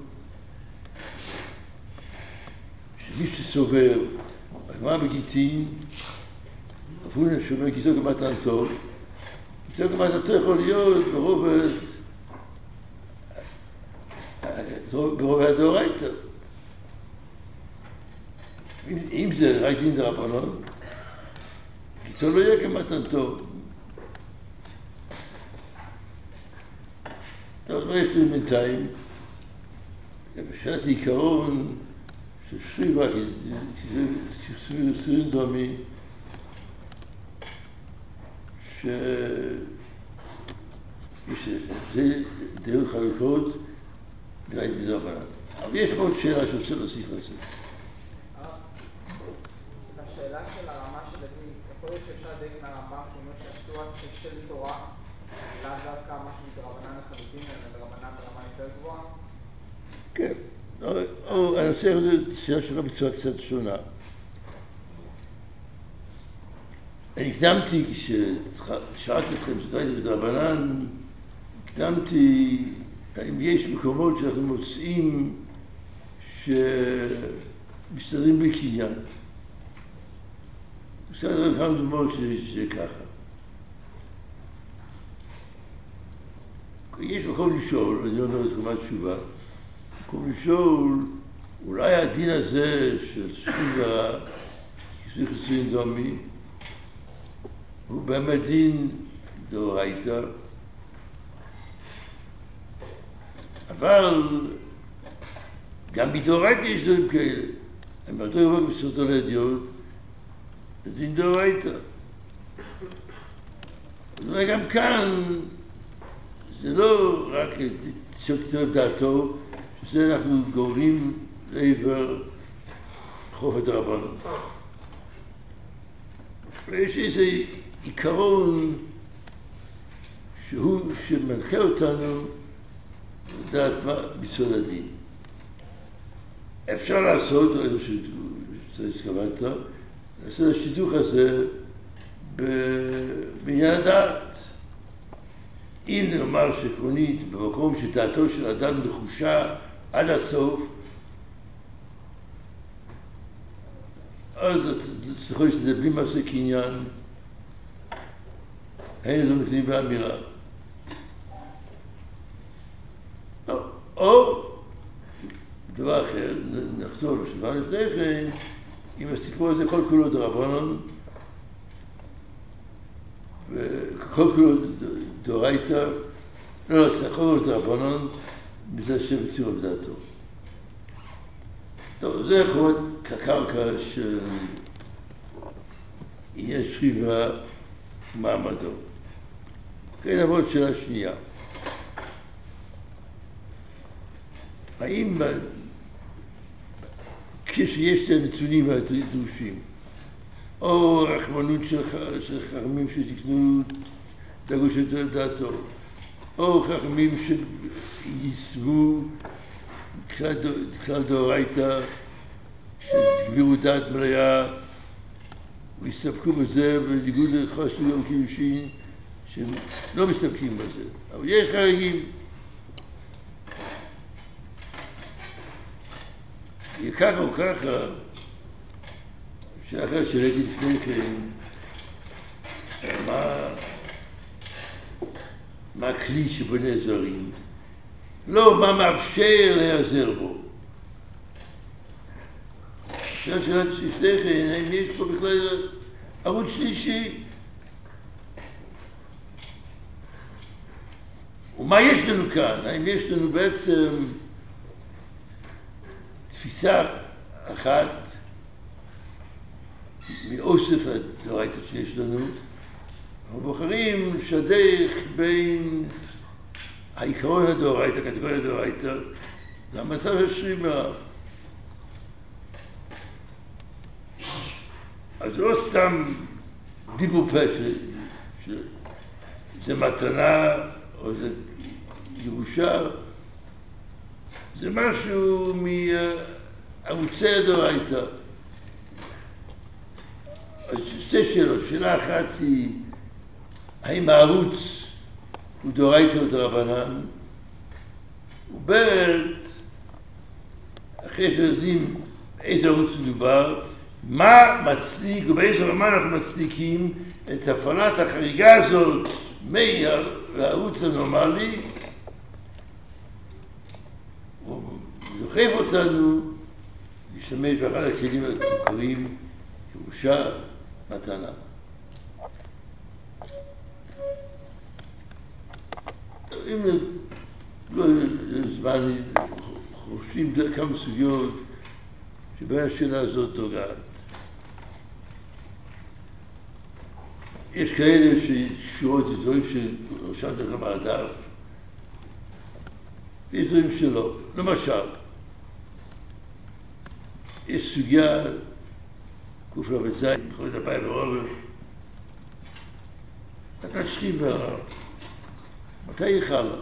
שמי שסובר, הגמרא בגיטין, אפילו שאומר גיטו כמתנתו, גיטו כמתנתו יכול להיות ברובד, ברובד הדאורייתא. אם זה רק דין דרבנן, גיטו לא יהיה כמתנתו. טוב, מה יש לי בינתיים? בשעת העיקרון של שכיבה, כי זה סבירים דומי, שזה דרך חלוקות נראה את מדרבנן. אבל יש עוד שאלה שרוצה להוסיף על זה. השאלה של הרמה של הדין, יכול להיות שאפשר לדייק מהרמב"ם שאומר שאסור של תורה, לאו דווקא משהו מדרבנן לחלוטין, אלא דרבנן ברמה יותר גבוהה? כן. או הנושא הזה שאלה שלך בצורה קצת שונה. אני הקדמתי, כששאלתי אתכם שדעתי בדרבנן, הקדמתי האם יש מקומות שאנחנו מוצאים שמסתדרים בלי קניין. מסתדרים כמה דוגמאות שזה ככה. יש מקום לשאול, אני אומר את כמה תשובה, מקום לשאול, אולי הדין הזה של שכיבה, כיסוי חיסויים דומי, הוא באמת דין דאורייתא, אבל גם בדאורייתא יש דברים כאלה. הם הרבה יותר בסרטון הידיעות, זה דין דאורייתא. וגם כאן, זה לא רק שכתוב דעתו, שזה אנחנו גורמים לעבר חופש דרבנן. ויש איזה עיקרון שהוא שמנחה אותנו לדעת מה ביסוד הדין. אפשר לעשות, או שהתכוונת, לעשות את השידוך הזה בעניין הדעת. אם נאמר שעקרונית במקום שדעתו של אדם נחושה עד הסוף, אז צריך להסתדר בלי מעשה קניין, אין לנו מקנים באמירה. או דבר אחר, נחזור לשבוע לפני כן, אם הסיפור הזה כל כולו דרבנן, וכל כולו דאורייתא, לא, לא, כל כולו דרבנן, בזה שבציור עבדתו. טוב, זה יכול להיות כקרקע של עניין שריבה מעמדו. כן, נעבור לשאלה שנייה. האם כשיש את הנתונים הדרושים, או רחמנות של חכמים שתקנו דגוש את דעתו, או חכמים שיישמו כלל דאורייתא שתגבירו דעת מלאה והסתפקו בזה בניגוד לחוסר יום קידושין שהם לא מסתפקים בזה, אבל יש חריגים. ככה או ככה, שאחר שראיתי לפני כן, מה, מה הכלי שבו נעזרים, לא מה מאפשר להיעזר בו. עכשיו שאלת לפני כן, האם יש פה בכלל ערוץ שלישי? ומה יש לנו כאן? האם יש לנו בעצם תפיסה אחת מאוסף הדאורייתא שיש לנו, אנחנו בוחרים לשדך בין העיקרון הדאורייתא, קטגוריה הדאורייתא, והמצב השרימה. אז לא סתם דיבור פה שזה מתנה או זה ירושה, זה משהו מערוצי הדאורייתא. אז שתי שאלות. שאלה אחת היא, האם הערוץ הוא דאורייתא או דרבנן? וב' אחרי שיודעים איזה ערוץ מדובר, מה מצדיק ובאיזה רמה אנחנו מצדיקים את הפעלת החריגה הזאת מהערוץ הנורמלי, הוא דוחף אותנו להשתמש באחד הכלים המקוריים, ירושה, מתנה. אם לא זמן חושבים כמה סוגיות שבין השאלה הזאת נוגעת. יש כאלה שקשורות לדברים שרשמת לכם על הדף, ויש דברים שלא. למשל, יש סוגיה, קוף ל"ז, יכול להיות הבעיה ברוב, נתת שכיבה, מתי היא חלה?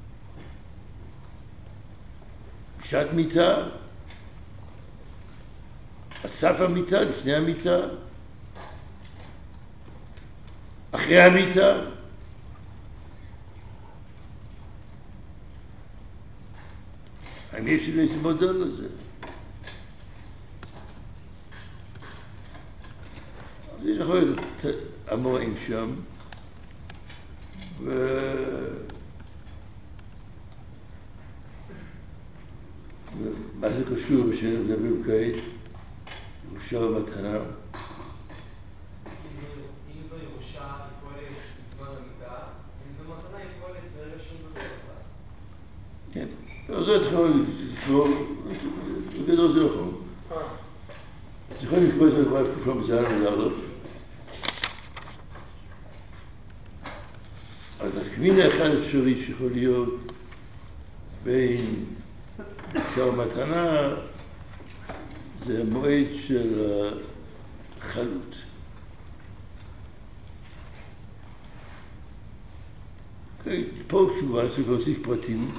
בשעת מיטה, אסף המיטה, לפני המיטה, אחרי המיטה. אני יש לי איזה מודל לזה. אז יש יכול להיות המוראים שם, ו... מה זה קשור בשביל לדבר כעת? ירושה ומתנה. אם זו ירושה, היא פועלת בזמן המיטה, אם זו מתנה, היא פועלת ברגע שהוא נותן אותה. כן, זה צריכה לקרוא, בגדול זה נכון. צריכה לקרוא את הדבר תקופה מזהה לדעת. אז הכמין האחד אפשרי שיכול להיות בין ירושה ומתנה, זה המועד של החלות. פה כמובן צריך להוסיף פרטים.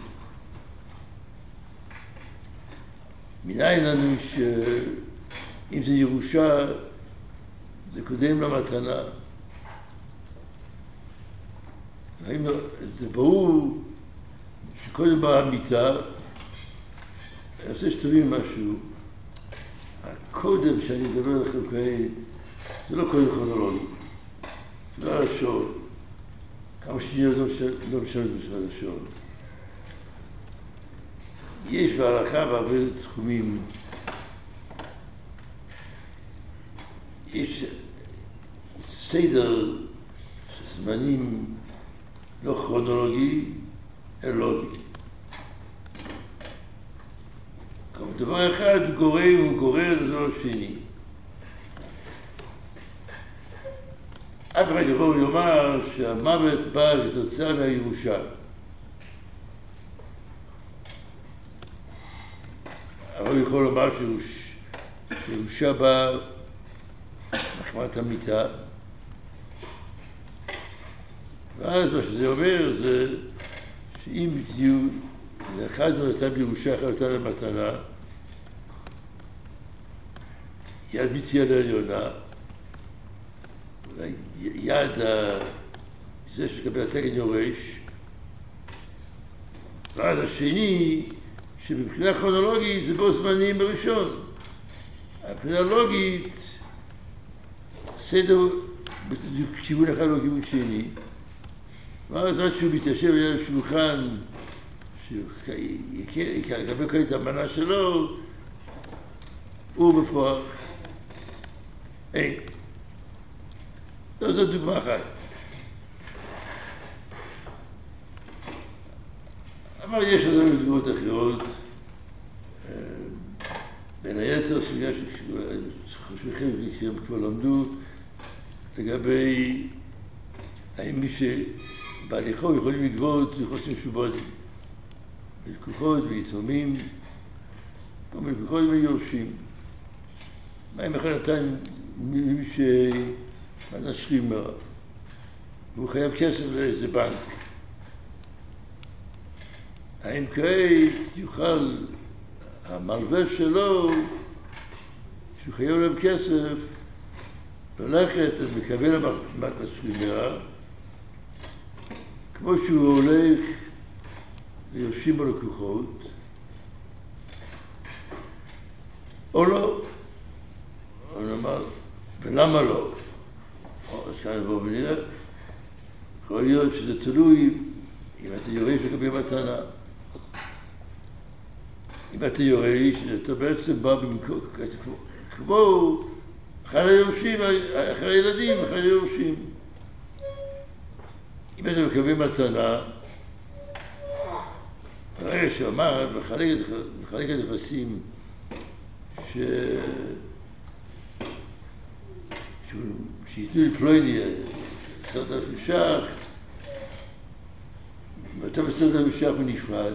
מניין לנו שאם זה ירושה, זה קודם למתנה. זה ברור שקודם באה המיטה, אני רוצה שתבין משהו. הקודם שאני מדבר לכם כעת, זה לא קודם כרונולוגי. זה לא השעון. כמה שניות לא משנה במשרד השעון. יש בהלכה בהרבה תחומים, יש סדר של זמנים לא כרונולוגי, אלא לוגי. כלומר, דבר אחד גורם וגורר לדבר שני. אף אחד יבוא ויאמר שהמוות בא כתוצאה מהירושה. אבל הוא יכול לומר שירושה באה מחמת המיטה. ואז מה שזה אומר זה שאם תהיו, לאחד נתן בירושה, אחת נתן למתנה, יד מי תהיה לעליונה, יד זה שקבל התקן יורש, ואז השני, שבבחינה כרונולוגית זה בו זמנים בראשון. הבחינה לוגית, סדר בכיוון אחד או בכיוון שני. ואז עד שהוא מתיישב על השולחן, שיקבל כאן את המנה שלו, הוא בפועל. אין. זו דוגמה אחת. אבל יש עוד דוגמאות אחרות. בין היתר, סוגיה שחושבים שהם כבר למדו, לגבי האם מי שבהליכו יכולים לגבות חוסים משובדים. מלקוחות ויתומים, או מלקוחות ויורשים. מה אם אחד נתן מי שמנה שרימה, והוא חייב כסף לאיזה בנק. האם כעת יוכל המלווה שלו, שהוא חייב להם כסף, ללכת ומקבל למתנת שרימה, כמו שהוא הולך ליורשים בלקוחות, או לא. הוא אמר, ולמה לא? אז כאן נבוא ונראה. יכול להיות שזה תלוי אם אתה יורש לגבי מתנה. אם אתה יורש, אתה בעצם בא במקום, כמו אחרי היורשים, אחרי הילדים, אחרי היורשים. אם אתה מקבל מתנה, ברגע שאמר, מחלק הנכסים, ש... שייתנו לפלויני עשרת אלפים ש"ח, ואתה בעשרת אלפים ש"ח הוא נפרד.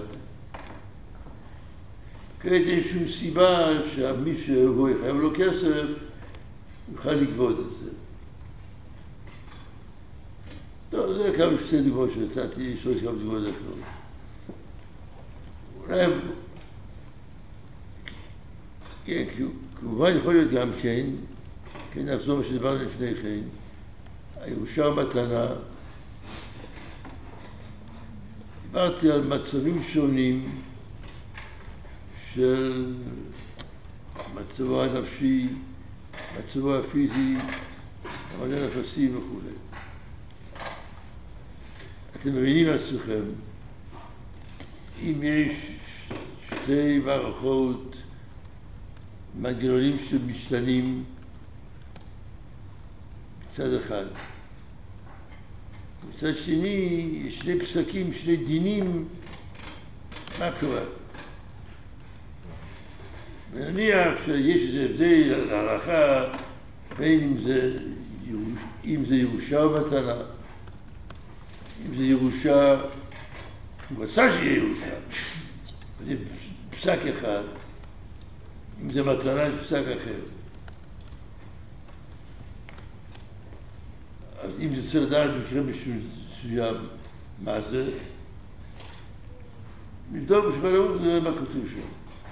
כעת אין שום סיבה שמי שהוא חייב לו כסף, יוכל לגבות את זה. טוב, זה כמה שתי דוגמאות שנתתי, יש עוד כמה דוגמאות אחרות. אולי... כן, כמובן יכול להיות גם כן, כן, נחזור מה שדיברנו לפני כן, הירושה ומתנה. דיברתי על מצבים שונים של מצבו הנפשי, מצבו הפיזי, המדע הנפשי וכו'. אתם מבינים לעצמכם, אם יש שתי מערכות, מנגנונים שמשתנים מצד אחד. מצד שני, יש שני פסקים, שני דינים, מה קורה? ונניח שיש איזה הבדל להלכה בין אם זה, ירוש, אם זה ירושה או מתנה. אם זה ירושה, הוא רצה שיהיה ירושה, זה פסק אחד. אם זה מתנה, זה פסק אחר. אז אם זה צריך לדעת במקרה מסוים, מה זה? נבדוק בשביל הלאות, נראה מה כתוב שם.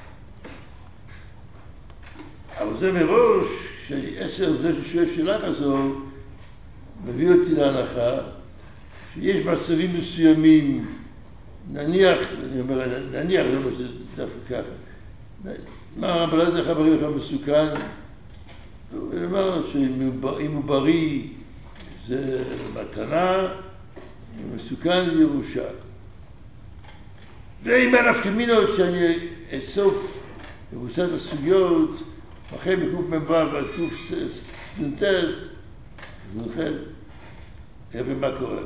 אבל זה מראש, כשעשר זה ששואל שאלה כזו, מביא אותי להנחה, שיש מצבים מסוימים, נניח, אני אומר, נניח, לא אומר, זה דווקא ככה. מה, אבל זה חברים לך מסוכן? הוא אומר שאם הוא בריא זה מתנה, אם מסוכן זה ירושה. ואם הנפקא מינות שאני אסוף מבוסת הסוגיות, אחרי מקוף מבוא ועד קוף סטנטט, נוחד, תראה מה קורה.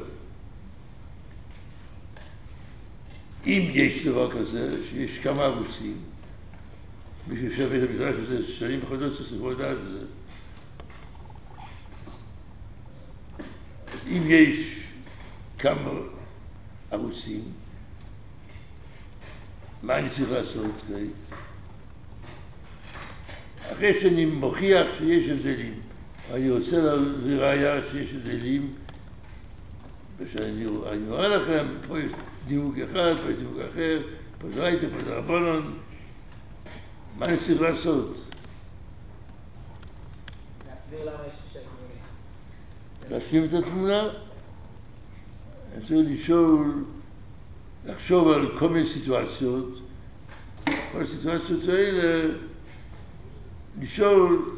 אם יש דבר כזה, שיש כמה ערוצים, מי שיושב בית המדרש הזה, שנים בחודות צריך לבוא לדעת את זה. אם יש כמה ערוצים, מה אני צריך לעשות כעת? אחרי שאני מוכיח שיש הבדלים, אני רוצה לראיה שיש הבדלים, ושאני אומר לכם, פה יש דימוק אחד, פה יש דימוק אחר, פה זה ראיתם, פה זה רבנון, מה אני צריך לעשות? להסביר למה יש שתי תמונה. להשלים את התמונה? אני צריך לשאול, לחשוב על כל מיני סיטואציות, כל הסיטואציות האלה, לשאול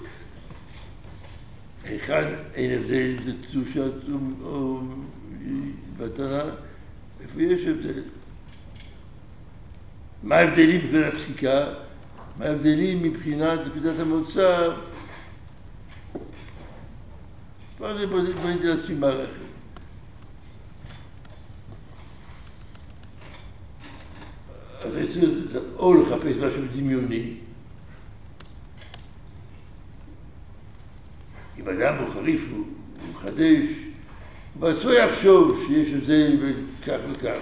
היכן אין הבדל, זה תלושת או מתנה, איפה יש הבדל? מה ההבדלים מבחינת הפסיקה? מה ההבדלים מבחינת נקודת המוצא? כבר זה בניתי לעצמי מערכת. אז אני צריך או לחפש משהו דמיוני. אם אדם הוא חריף, הוא מחדש, הוא בעצמו יחשוב שיש הבדל בין כך וכך.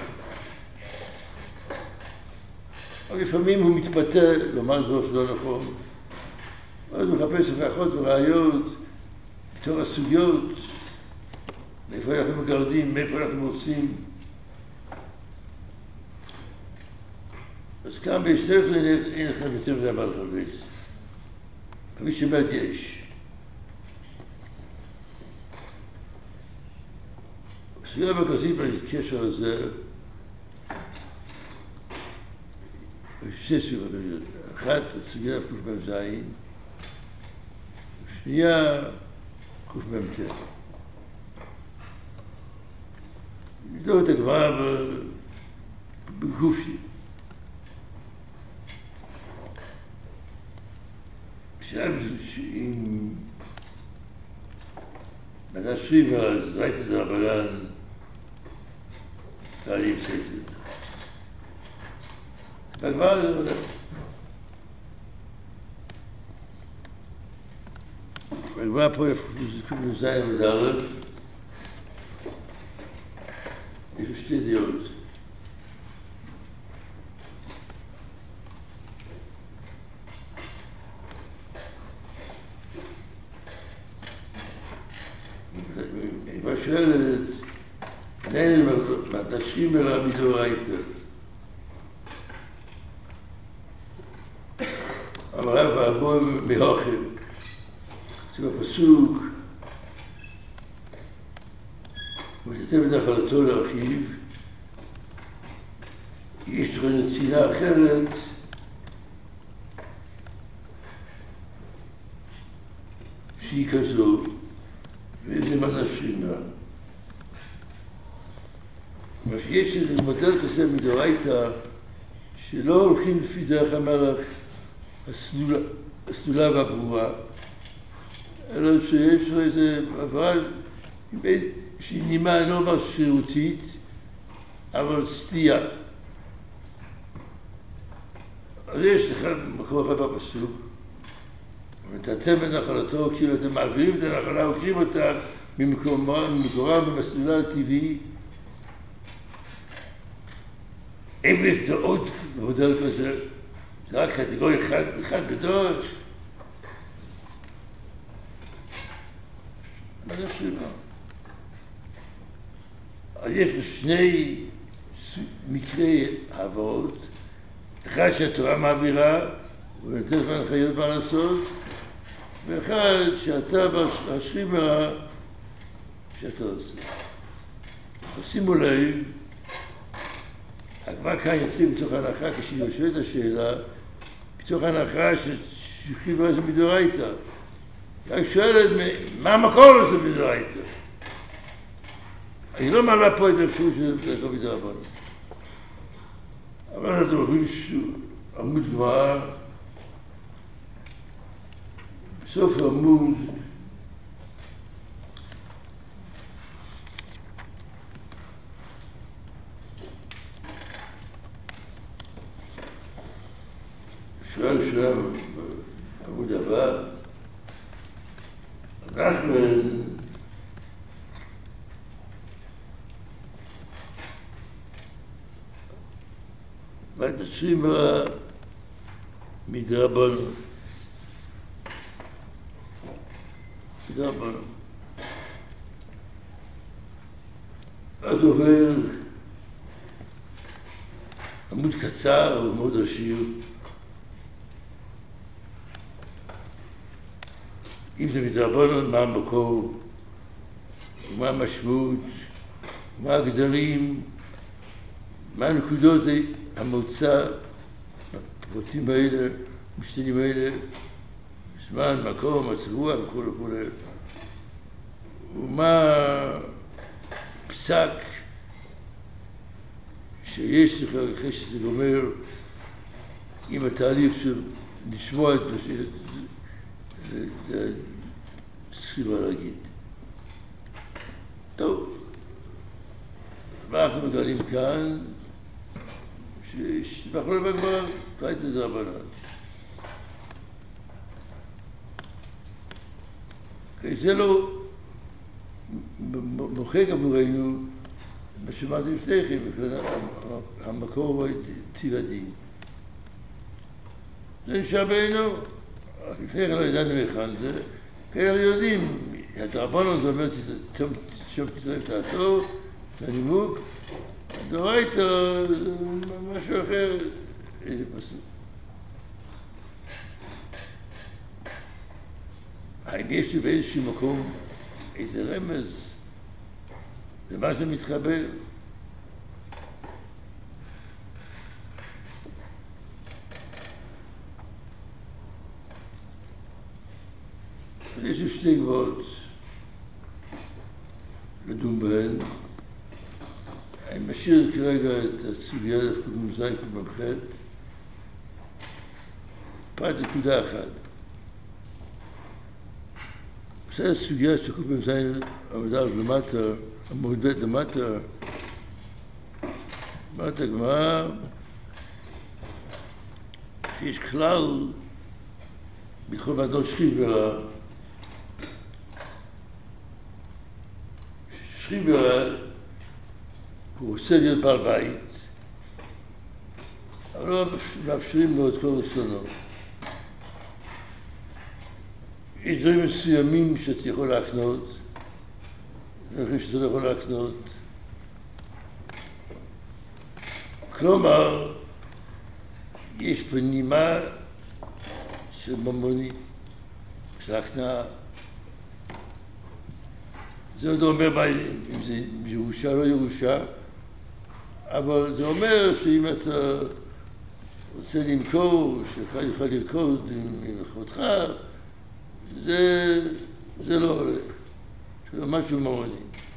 אבל לפעמים הוא מתפתה לומר דבר שלא נכון, ואז הוא מחפש הוכחות וראיות בתור הסוגיות, מאיפה אנחנו מגרדים, מאיפה אנחנו מוצאים. אז כאן בשנך אין לכם יותר מדי מה לחפש. אבל שבאמת יש. הסוגיה המרכזית בקשר לזה, שתי סוגיות מרכזיות. אחת, הסוגיה קמ"ז, ושנייה, קמ"ט. נבדוק את הגמרא בגופי. עכשיו, אם מנסים, אז ראיתי את זה רבנן, ואני המצאתי את זה. בגמרא זה הולך. בגמרא פה קמ"ז וד' יש שתי דעות. היא שואלת, נהל מדשים מרע מדאורייתא. אמרה ואבוא מהוכם. זה בפסוק, וכתב בנחלתו לאחיו, יש לך נצינה אחרת, שהיא כזו, וזה מנשים לה. מה שיש איזה מודל כזה מדאורייתא, שלא הולכים לפי דרך המלך הסלולה, הסלולה והברורה, אלא שיש לו איזה עברה שהיא נימה, לא אומר שירותית, אבל סטייה. אז יש לך מקור אחד בפסוק, ונתתם בנחלתו, כאילו אתם מעבירים את הנחלה, עוקרים אותה ממקורם במסלולה הטבעי. איפה יש עוד מודל כזה? זה רק קטגוריה אחד, אחד בדור. מה זה שלא? אז יש שני מקרי העברות, אחד שהתורה מעבירה ונותן לך הנחיות מה לעשות, ואחד שאתה השרימה שאתה עושה. שימו לב, הגמרא כאן יוצא מתוך הנחה כשהיא יושבת השאלה, מתוך הנחה שחיבה זה מדאורייתא. רק שואלת, מה המקור לזה מדאורייתא? אני לא מעלה פה את האפשרות שזה לא מדרבנן. אבל אתם רואים עמוד גמרא, בסוף העמוד, שואל שם בעמוד הבא, נחמן בתשימה מדרבנן. מדרבנן. אז עובר עמוד קצר ועמוד עשיר. אם זה מדרבנן, מה המקור, מה המשמעות, מה הגדרים, מה הנקודות המוצא, הפרטים האלה, המשתנים האלה, זמן, מקום, מצבוע וכו' וכו'. ומה פסק שיש לך אחרי שזה גומר עם התהליך של לשמוע את מה שצריכה להגיד. טוב, מה אנחנו מגלים כאן? שבחולי בגמרא, ראית את זה רבנן. זה לא מוחק עבורנו, מה שאמרתי לפני כן, המקור הוא טיב הדין. זה נשאר בעינו, לפני כן לא ידענו היכן זה, כאלה יודעים, את רבנן זה אומר, שם תתראה את דעתו, הנימוק, דאורייתא זה משהו אחר, איזה פסוק. האם יש לי באיזשהו מקום איזה רמז, למה זה מתחבר? יש לי שתי גבוהות לדון בהן. אני משאיר כרגע את הסוגיה דווקא במזיין ובמחד. פרט נקודה אחת. זה הסוגיה שכתוב במזיין עמדה למטה, עמוד ב' למטה. אמרת הגמרא שיש כלל בכל ועדות שכיברה. שכיברה הוא רוצה להיות בעל בית, אבל לא מאפשרים לו את כל רצונו. יש דברים מסוימים שאתה יכול להקנות, דברים שאתה לא יכול להקנות. כלומר, יש פה נימה של ממונית, של הקנאה. זה עוד אומר אם זה ירושה או לא ירושה, אבל זה אומר שאם אתה רוצה למכור, שאחד יוכל לרקוד עם אחותך, זה, זה לא הולך. זה משהו ממוני.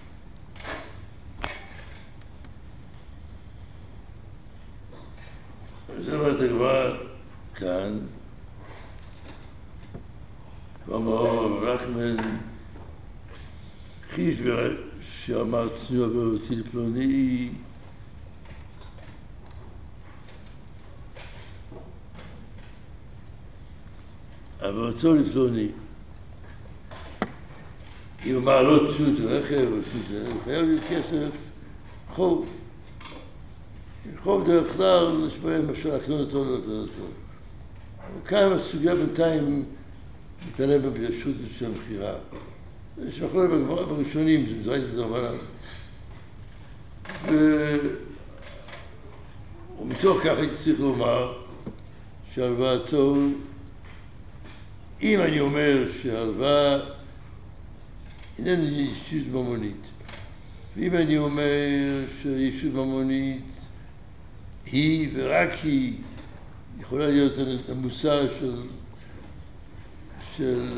זה אומרת הגמרא כאן, ואמר רחמן, חיש שאמר צנוע ורוצי לפלוני, אבל רצו לפלוני. אם אמר לא צנות רכב, הוא חייב לי כסף, חוב. חוב דרך כלל, יש בהם אפשר לקנות אותו, לא לקנות אותו. כאן הסוגיה בינתיים מתעלם בביישות של המחירה. יש מחלוקת בגמרא בראשונים, זה מזרעית את הרבנן. ומתוך כך הייתי צריך לומר שהלוואתו, אם אני אומר שהלוואה איננה ישות ממונית, ואם אני אומר שישות ממונית היא ורק היא יכולה להיות המושא של של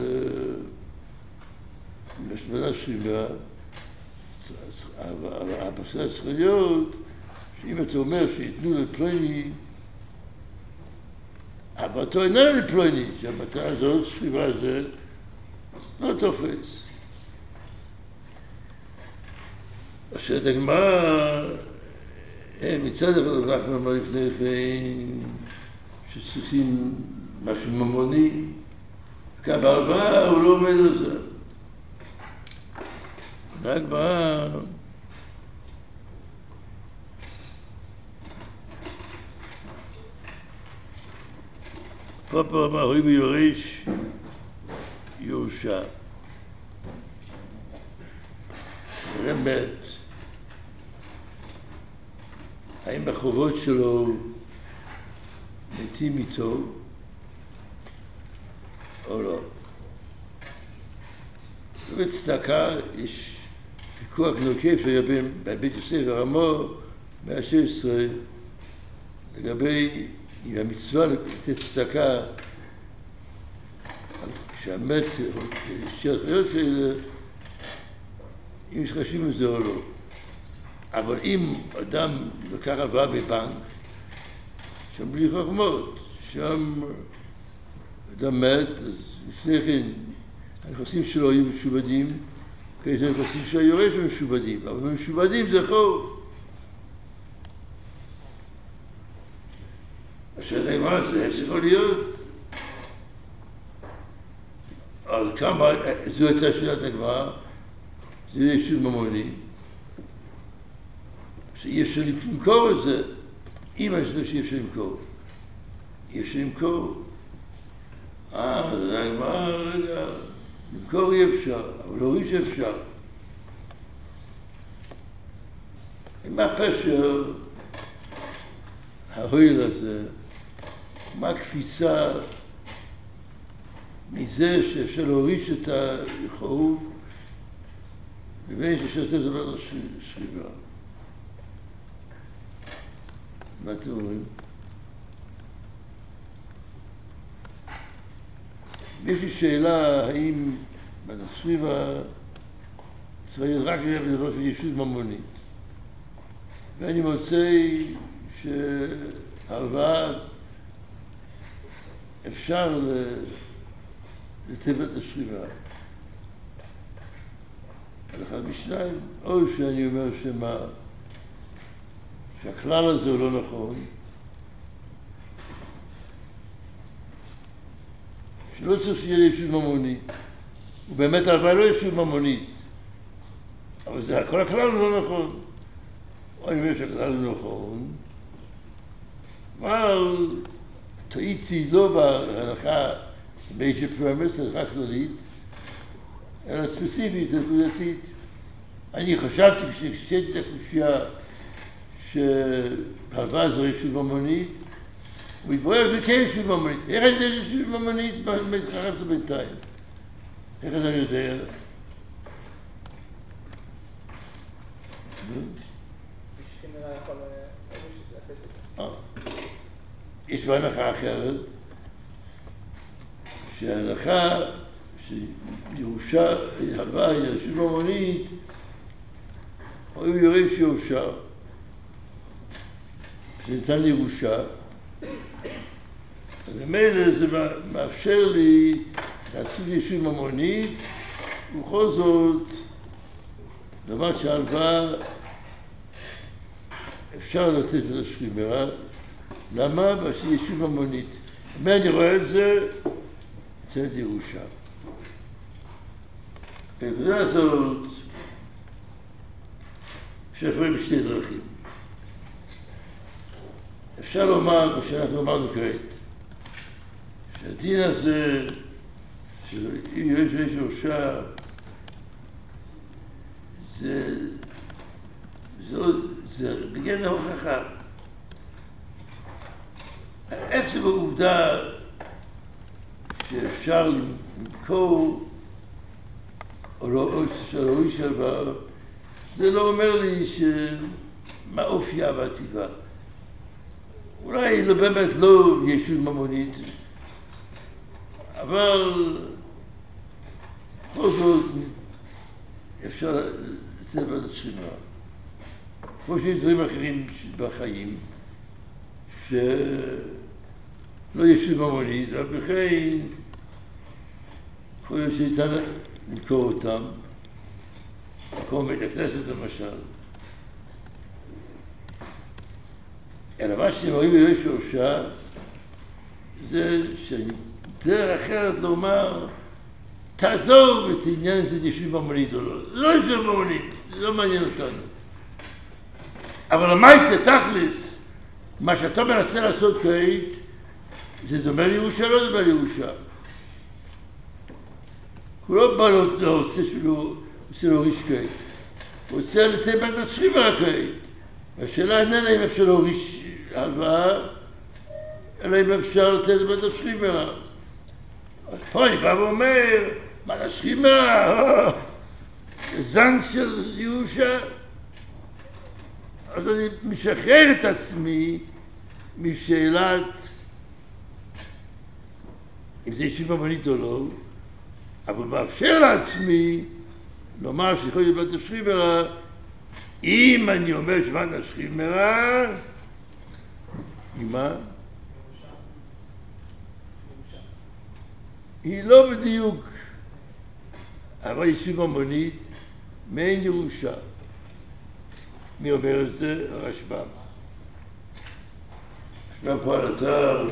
משמנה שריבה, הפסקה צריכה להיות שאם אתה אומר שיתנו לפלוני, הלוואתו אינה לפלוני, שהמטרה הזאת, שריבה זה, לא תופס. עכשיו הגמרא, מצד אחד אנחנו אמר לפני כן שצריכים משהו ממוני, כאן בהלוואה הוא לא עומד על זה. הגמרא כל פעם אמר, הוי ביורש יורשע. זה מת. האם החובות שלו מתים איתו או לא? ובצדקה יש ויכוח נוקב שהיה בבית יוסף הרמו מאה ושש עשרה לגבי אם המצווה לתת צדקה שהמת של חיות כאלה, אם יש חשים את זה או לא. אבל אם אדם לקח הלוואה בבנק, שם בלי חכמות, שם אדם מת, אז לפני כן הנכסים שלו היו משובדים, כעת הנכסים של היורש הם משובדים, אבל משובדים זה חוב. השאלה מה זה, איך יכול להיות? אז כמה, זו הייתה שאלת הגמרא, זה ישות ממוני, שאי אפשר למכור את זה, אם אני חושב שאי אפשר למכור. אי אפשר למכור. אה, זה הגמרא, רגע, למכור אי אפשר, אבל להוריש אפשר. מה פשר ההועיל הזה? מה הקפיצה מזה שאפשר להוריש את החוב ובין שאפשר לתת דבר לשריבה? מה אתם אומרים? יש לי שאלה האם בנשריבה צריכה להיות רק לדבר של ישות ממונית, ואני מוצא שהלוואה אפשר לתת לשריבה על אחד משניים, או שאני אומר שמה שהכלל הזה הוא לא נכון, שלא צריך שיהיה ישות ממונית, ובאמת ההלוואה לא ישות ממונית, אבל זה, כל הכלל הוא לא נכון. או אני אומר שהכלל הוא נכון, אבל טעיתי לא בהנחה major premise, הנחה כללית, אלא ספציפית, נקודתית. אני חשבתי כשהקשיתי את הקושייה שהלוואה זו ישות ממונית, הוא התברר שזה כן ישות ממונית. איך אני יודע ישות ממונית? חרבת בינתיים. איך אני יודע? יש בהנחה אחרת, שההנחה שירושה, הלוואה היא ישות ממונית, או אם יורש ירושה, שניתן לירושה, אז במילא זה מאפשר לי להציג ישות ממונית, ובכל זאת, דבר שההלוואה אפשר לתת לשריבה. למה? בשביל ישות ממונית. אם אני רואה את זה, יוצאת ירושה. הנקודה הזאת, שאפשר בשתי דרכים. אפשר לומר, כמו שאנחנו אמרנו כעת, שהדין הזה, שאם יש ירושה, זה, זה, לא, זה בגדר הוכחה. עצם העובדה שאפשר למכור או לא, של הוריש הלוואה, זה לא אומר לי שמה אופייה והטבעה. אולי לא באמת לא ישות ממונית, אבל בכל זאת אפשר לצבע את השכינה. כמו שיש דברים אחרים בחיים, שלא ישות ממונית, אבל בכן יכול להיות שניתן למכור אותם, מקום בית הכנסת למשל. אלא מה שמראים בידי שורשה זה שדרך אחרת לומר תעזוב את העניין של ישות ממונית או לא. זה לא ישות ממונית, זה לא מעניין אותנו. אבל המעשה תכלס, מה שאתה מנסה לעשות כעת, זה דומה לירושה, לא דומה לירושה. הוא לא בא להוצא שלו, עושה לו ריש כעת. הוא רוצה לתת בת השכיבה כעת. והשאלה איננה אם אפשר להוריש הלוואה, אלא אם אפשר לתת בת השכיבה. אז פה אני בא ואומר, בת השכיבה, זן של ירושה. אז אני משחרר את עצמי משאלת אם זה ישות ממונית או לא, אבל מאפשר לעצמי לומר שיכול להיות בת השכיבה, אם אני אומר שבת השכיבה, היא מה? היא לא בדיוק, אבל ישות ממונית מעין ירושה. מי אומר את זה? הרשב"ם. הרשב"ם פה על אתר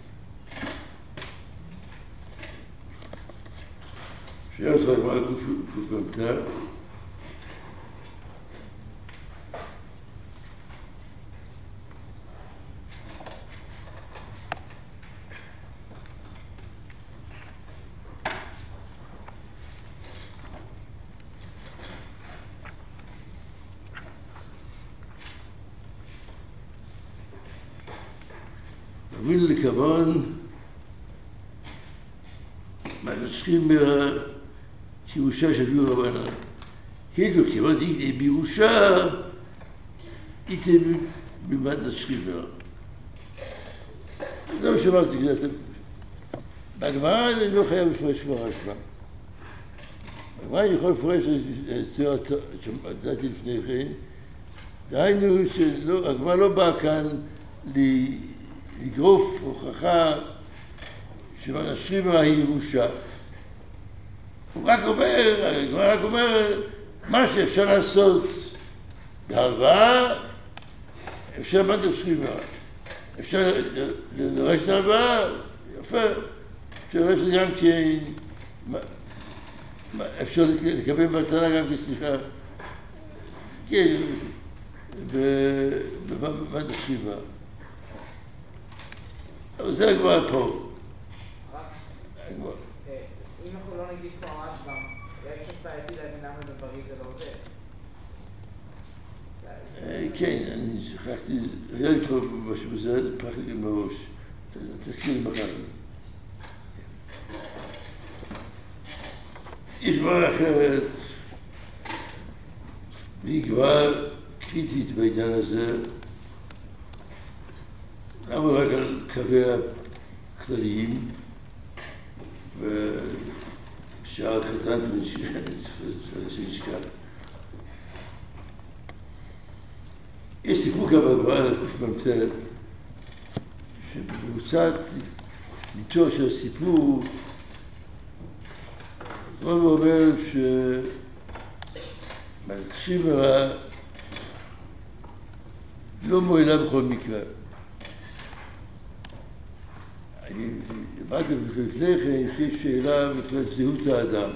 שהיה אותך לגמרי קופמתר מבין לכוון מנצחים בירושה שהביאו רבנן. הילו כיוון די בירושה איתה במד נצחים בה. זה מה שאמרתי כזה. בגמרא אני לא חייב לפרש כבר רשב"ם. בגמרא אני יכול לפרש את ציור שדעתי לפני כן. דהיינו שהגמרא לא באה כאן לגרוף הוכחה שמנצחים בה היא ירושה. הוא רק אומר, הגמרא רק אומר, מה שאפשר לעשות בהלוואה, אפשר מנצחים בה. אפשר לדרש את ההלוואה, יפה. אפשר לדרש את זה גם כי... אפשר לקבל מתנה גם כסליחה. כן, במנצחים בה. אבל זה הגמרא פה. אם אנחנו לא נגיד פה רשב"ם, היה קצת בעייתי להבין למה בבריא זה לא עובד. כן, אני שכחתי, היה לי פה משהו בזה, פרחתי לי בראש. תזכיר לי מחר. יש גמרא אחרת, והיא גמרא קריטית בעניין הזה, למה רק על קווי הכלליים, ושער קטן שנשכח. יש סיפור גם בגמרא קופמתר, שבקבוצת ניתוח של הסיפור, רב אומר שמנצחים בה לא מועילה בכל מקרה. אני אמרתי לפני כן שיש שאלה מבחינת זהות האדם.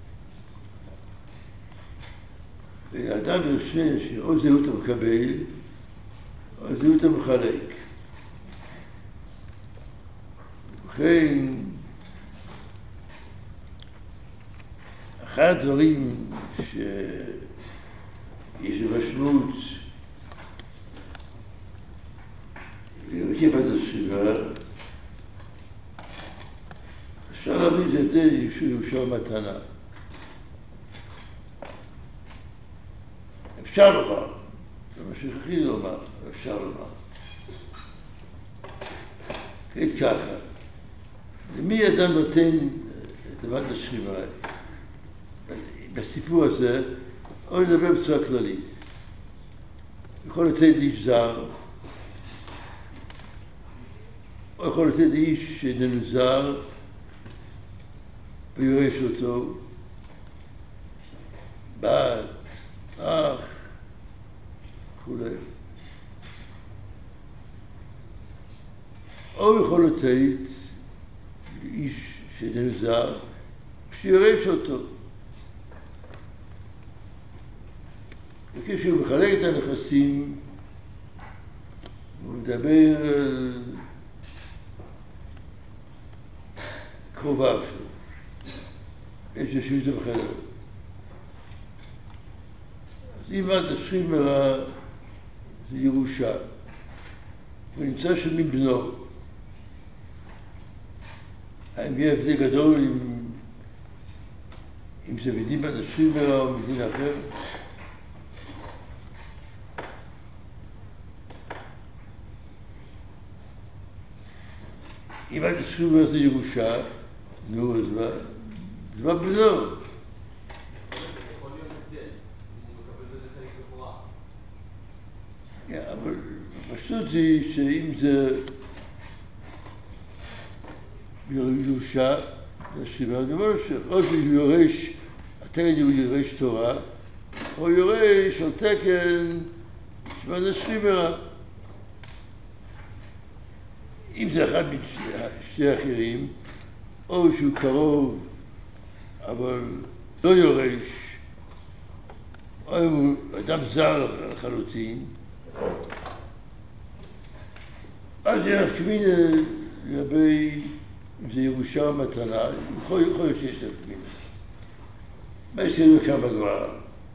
האדם יושב שאו זהות המקבל או זהות המחלק. ובכן, אחד הדברים שיש משמעות ירקים עד הסביבה, אפשר להביא את זה ירושה מתנה. אפשר לומר, זה מה שכחי לומר, אפשר לומר. כן ככה, למי אדם נותן את עבד השכיבה? בסיפור הזה, או לדבר בצורה כללית. יכול לתת איש זר, או יכול לתת איש שאיננו זר, ויורש אותו, בת, אח, וכולי. או יכול לתת איש שאיננו זר, שיורש אותו. וכשהוא מחלק את הנכסים, הוא מדבר על קרוביו שלו. יש יושבים את בחדר. אז אם עד השכיבה זה ירושה, הוא נמצא שם עם בנו. האם יהיה הבדל גדול אם, אם זה מדין עד השכיבה או מדין אחר? אם עד השכיבה זה ירושה, נו, אז מה? זה מה בנו? יכול להיות הבדל, הוא מקבל בזה חלק לכאורה. כן, אבל פשוט זה שאם זה ירושה, זה שכיבה, זה לא שכיבה. או שהוא יורש, התקן הוא יורש תורה, או יורש על תקן שבעד השכיבה. אם זה אחד משני אחרים, או שהוא קרוב, אבל לא יורש, או הוא אדם זר לחלוטין, אז יש כמינה לגבי אם זה ירושה או מתנה, יכול להיות שיש להם כמינה. מה יש לנו כאן בגמרא?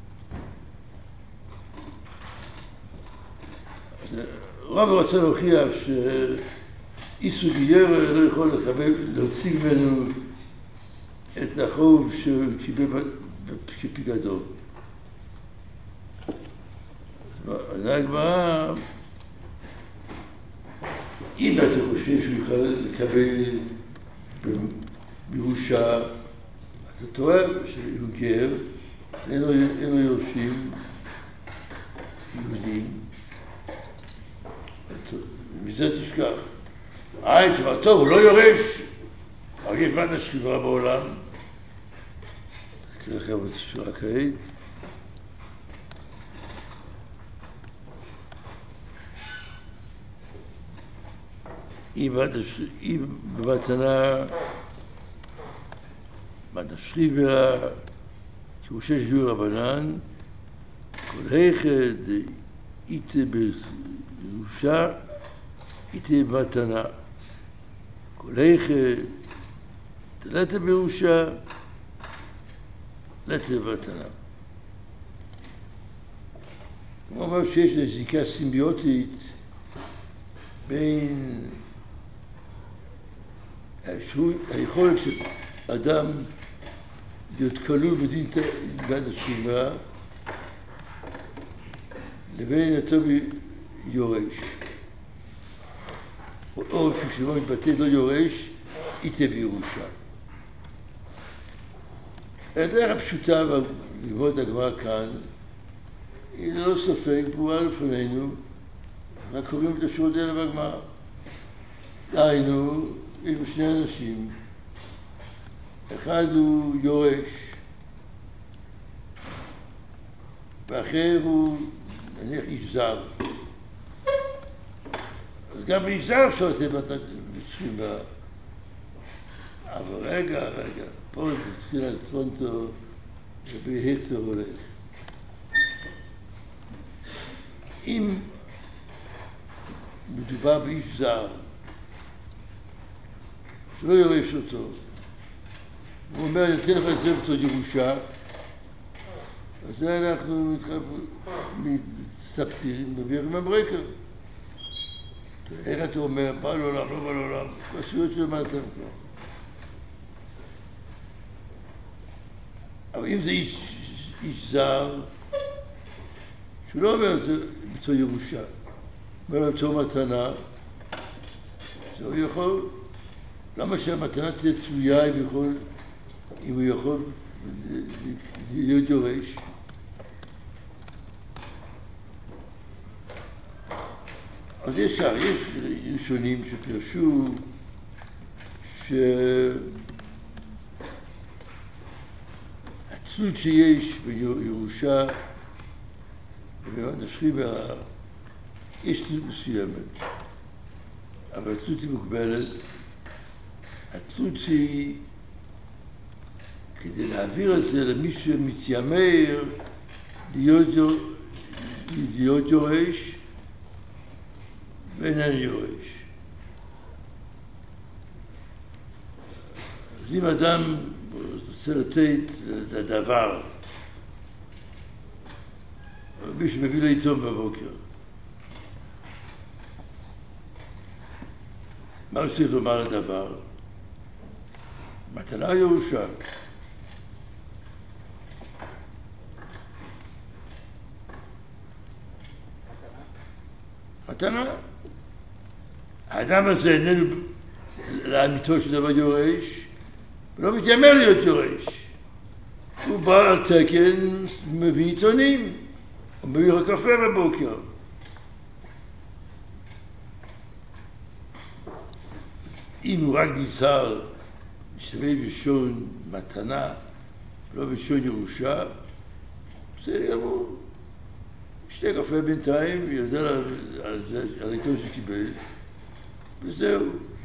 רב רוצה להוכיח שאיסור גייר לא יכול לקבל, להוציא ממנו את החוב שהוא קיבל כפיקדון. עונה הגמרא, אם אתה חושב שהוא יכול לקבל בירושה, אתה טועה שהוא גר, אין לו יורשים יהודים. מזה תשכח. אה, תאמר, טוב, הוא לא יורש, אבל יש בעד השכיבה בעולם. נקרא לכם את השורה כעת. אם במתנה, בעד השכיבה, קירושי שביעי רבנן, כל היכד איתה בירושה, איתה במתנה. כל היכד תלתה בירושה, תלתה במתנה. הוא אומר שיש זיקה סימביוטית בין היכולת של אדם להיות כלול בדין בעד השכיבה לבין אותו יורש. או שכשבו מתבטא לא יורש, איתה בירושה. הדרך הפשוטה ללמוד הגמרא כאן היא ללא ספק ברורה לפנינו, רק קוראים את השורות האלה בגמרא. דהיינו, יש בו שני אנשים, אחד הוא יורש, ואחר הוא נניח איש זר. אז גם איש זר אפשר לתת בשכיבה. אבל רגע, רגע, פה בתחילת פונטו לגבי היתר הולך. אם מדובר באיש זר, שלא יורש אותו, הוא אומר, אני אתן לך את זה בתור ירושה, אז זה אנחנו מסתפתירים, נביא עם הברקר. איך אתה אומר, בא לעולם, לא בא לעולם, פשוט שלמה אתם כבר. אבל אם זה איש, איש זר, שהוא לא אומר את זה בתור ירושה, אומר לו בתור מתנה, אז הוא יכול, למה שהמתנה תהיה תלויה אם, יכול, אם הוא יכול להיות יורש? אז יש כך, יש ראשונים שפרשו שהתלות שיש בירושה ובנשכי יש תלות מסוימת, אבל התלות היא מוגבלת. התלות היא כדי להעביר את זה למי שמתיימר להיות, להיות יורש ואיננו יורש. אז אם אדם רוצה לתת את הדבר, מי שמביא לו עיתון בבוקר, מה הוא צריך לומר לדבר? מתנה ירושה. מתנה. האדם הזה איננו לאמיתו של דבר יורש, ולא מתיימר להיות יורש. הוא בא על תקן, מביא עיתונים, הוא מביא לך קפה בבוקר. אם הוא רק ניסר משתמש בשון מתנה, לא בשון ירושה, זה גמור. שתי קפה בינתיים, יודע על, על, על העיתון שקיבל, וזהו.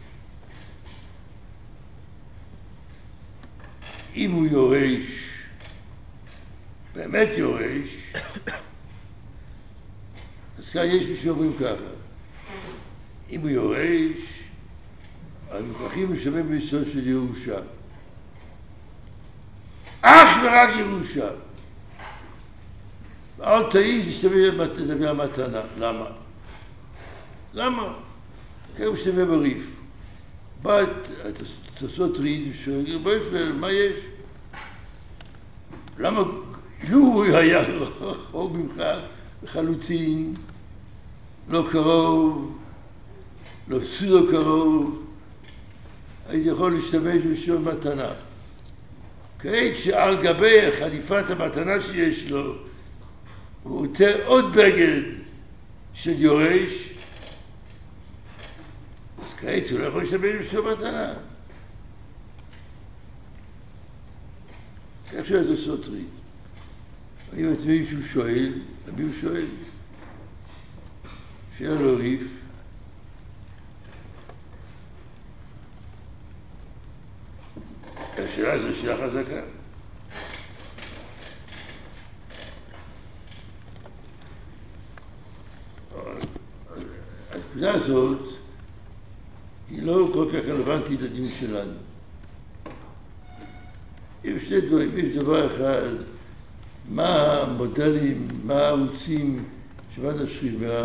אם הוא יורש, באמת יורש, אז כאן יש מי שאומרים ככה. אם הוא יורש, אז מוכרחים לשמש ביסוד של ירושה. אך ורק ירושה. אל תעיז להשתמש במתנה. למה? למה? כי הוא משתמש בריף. בא תעשות ריד ושואל, בוא יפלל, מה יש? למה? לו הוא היה רחוק ממך לחלוטין, לא קרוב, לא פסולו קרוב, הייתי יכול להשתמש בשום מתנה. כעת שעל גבי חליפת המתנה שיש לו, הוא עוטה עוד בגד של יורש, אז כעת הוא לא יכול להשתמש בשום מתנה. כך שואל את הסוטרי. אם את מי שהוא שואל, מי הוא שואל? שאלה לו ריף, השאלה הזו שאלה חזקה. הנקודה הזאת היא לא כל כך רלוונטית לדיון שלנו. יש שני דברים, יש דבר אחד, מה המודלים, מה הערוצים שבאת השריבה,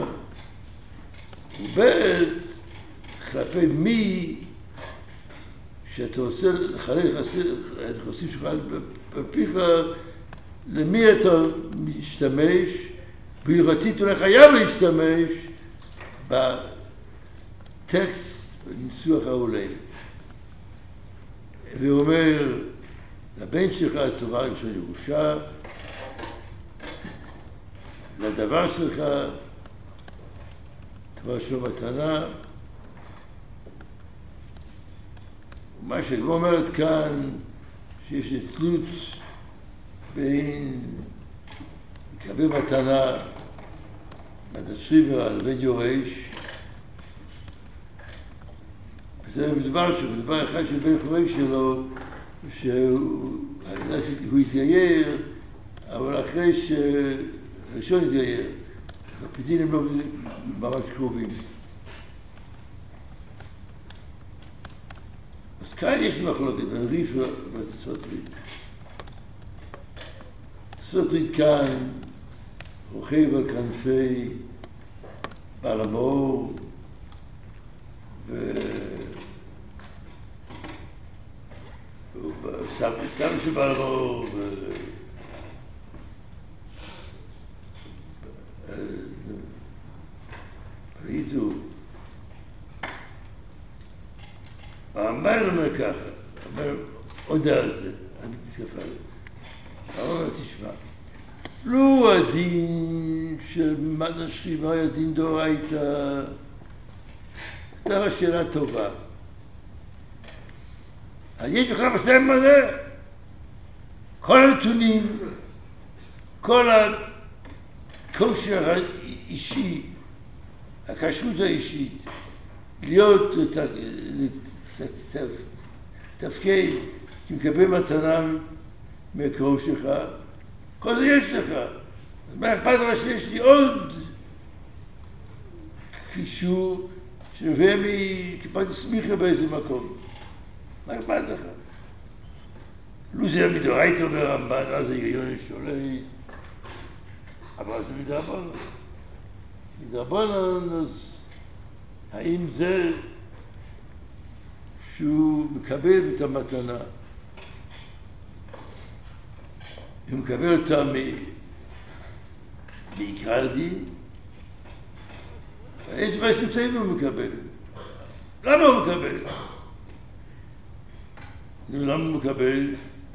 ובית כלפי מי שאתה רוצה לחלק את החוסים שלך בפיך, למי אתה משתמש, בהלכתית אולי חייב להשתמש בטקסט, בניסוח העולם. והוא אומר, לבן שלך תאמר של ירושה, לדבר שלך תאמר של מתנה. מה שהגמרא אומרת כאן, שיש תלות בין מקבל מתנה מהדשריבר לבין יורש, וזה מדבר שמדבר אחד של בן חורש שלו, שהוא התגייר, אבל אחרי שהראשון התגייר, הפדינים הם לא ממש קרובים. אז כאן יש מחלוקת בין ריף והסוטרית. הסוטרית כאן רוכב על כנפי בעל המאור, סבא שבא לבוא, ראיתו, אמר אומר ככה, אמר הודע על זה, אני מתקפה על זה. אמר תשמע, לא הדין של נשכים היה דין דאורייתא, הייתה שאלה טובה. יש לך בסדר מלא, כל הנתונים, כל הכושר האישי, הכשרות האישית, להיות תפקד כמקבל מתנה מהקרוב שלך, כל זה יש לך. אז מה אכפת לך שיש לי עוד קישור שנובע מכיפת סמיכה באיזה מקום? מה אכפת לך? לו זה מדאורייתא אומר רמב"ן, אז ההיגיון שולט, אבל זה מדרבנן. מדרבנן, אז האם זה שהוא מקבל את המתנה, הוא מקבל אותה מעיקר הדין, איזה בעצם טבע הוא מקבל? למה הוא מקבל? למה הוא מקבל?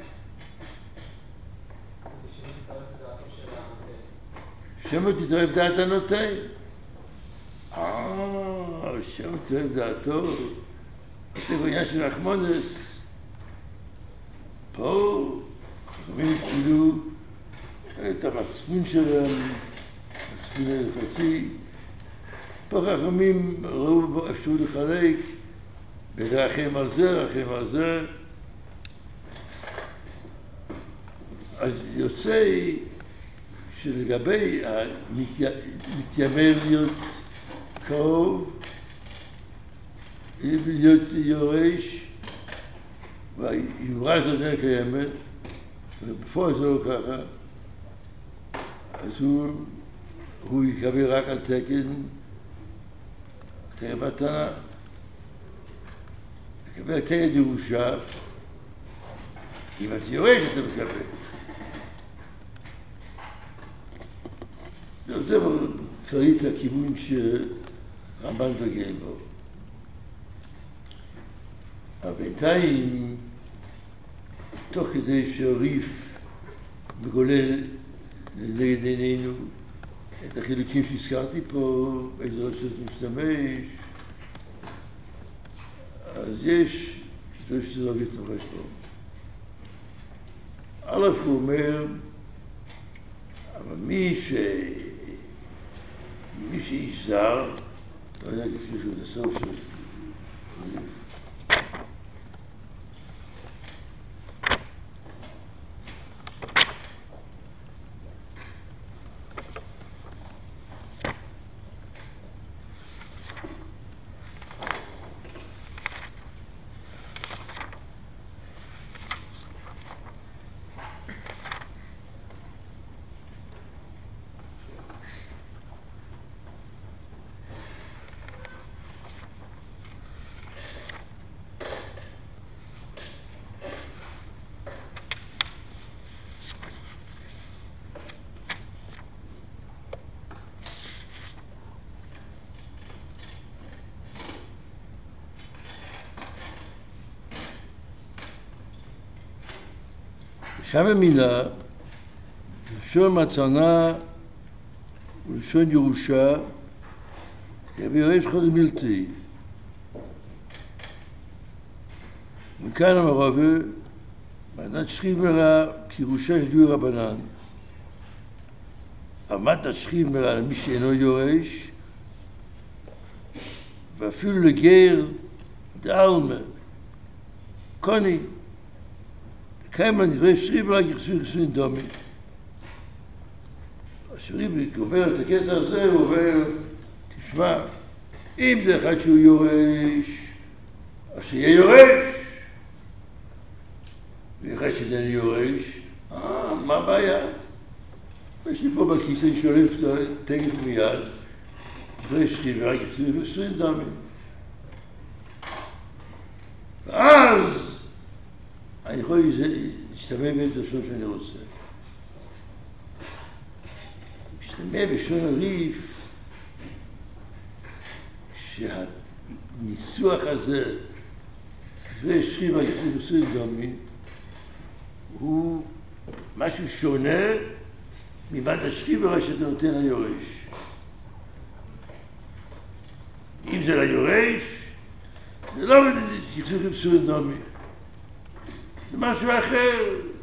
שמא תתערב דעת הנותן. אה, שמא תתערב דעתו. זה בעניין של רחמונס. פה חכמים התפילו את המצפון שלהם, מצפון הלכתי. פה חכמים ראו אפשרות לחלק ולרחם על זה, רחם על זה. אז יוצא שלגבי המתיימר להיות קרוב, להיות יורש, והאמרה הזאת אינה קיימת, ובפועל זה לא ככה, אז הוא, הוא יקבל רק על תקן, תקן מתנה, יקבל תקן ירושה, אם אתה יורש אתה מקבל. זה כללית הכיוון שרמב"ן דוגל בו. אבל בינתיים, תוך כדי שהריף מגולל נגד עינינו את החילוקים שהזכרתי פה, איזה רצות משתמש, אז יש, זה שזה לא מתרחש פה. א' הוא אומר, אבל מי ש... מי שאיש זר, לא יודע כפי שהוא את הסוף שלו. שם המילה, לשון מתנה ולשון ירושה, יביא רש חוד מילתי. מכאן המרבה, מתנת שכיב מרע כירושה שדוי רבנן. מתנת שכיב מרע למי שאינו יורש, ואפילו לגר דאלמה, קוני, כמה נדרי שריב רק יחסו יחסו דומי. השריב אומר את הקטע הזה, הוא אומר, תשמע, אם זה אחד שהוא יורש, אז שיהיה יורש. ואחד שאיננו יורש, אה, מה הבעיה? יש לי פה בכיס, אני שואל תגף מיד, נדרי שריב רק יחסו יחסו דומי. ואז אני יכול להשתמש באיזה לשון שאני רוצה. משתמש בשון הריף שהניסוח הזה ושריב היחוד דומי הוא משהו שונה מבד השריבר שאתה נותן ליורש. אם זה ליורש, זה לא יחסוך עם סורי דומי. זה משהו אחר.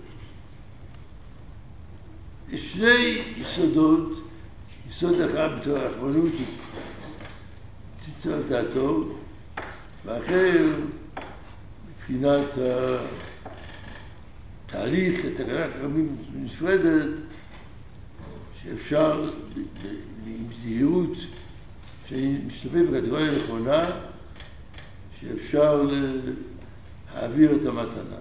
יש שני יסודות, יסוד אחד בתור הרחמנות, ציצור דעתו, ואחר מבחינת התהליך, התקנה חכמים נפרדת, שאפשר עם זהירות, שאני משתמש בקטגוריה נכונה, שאפשר להעביר את המתנה.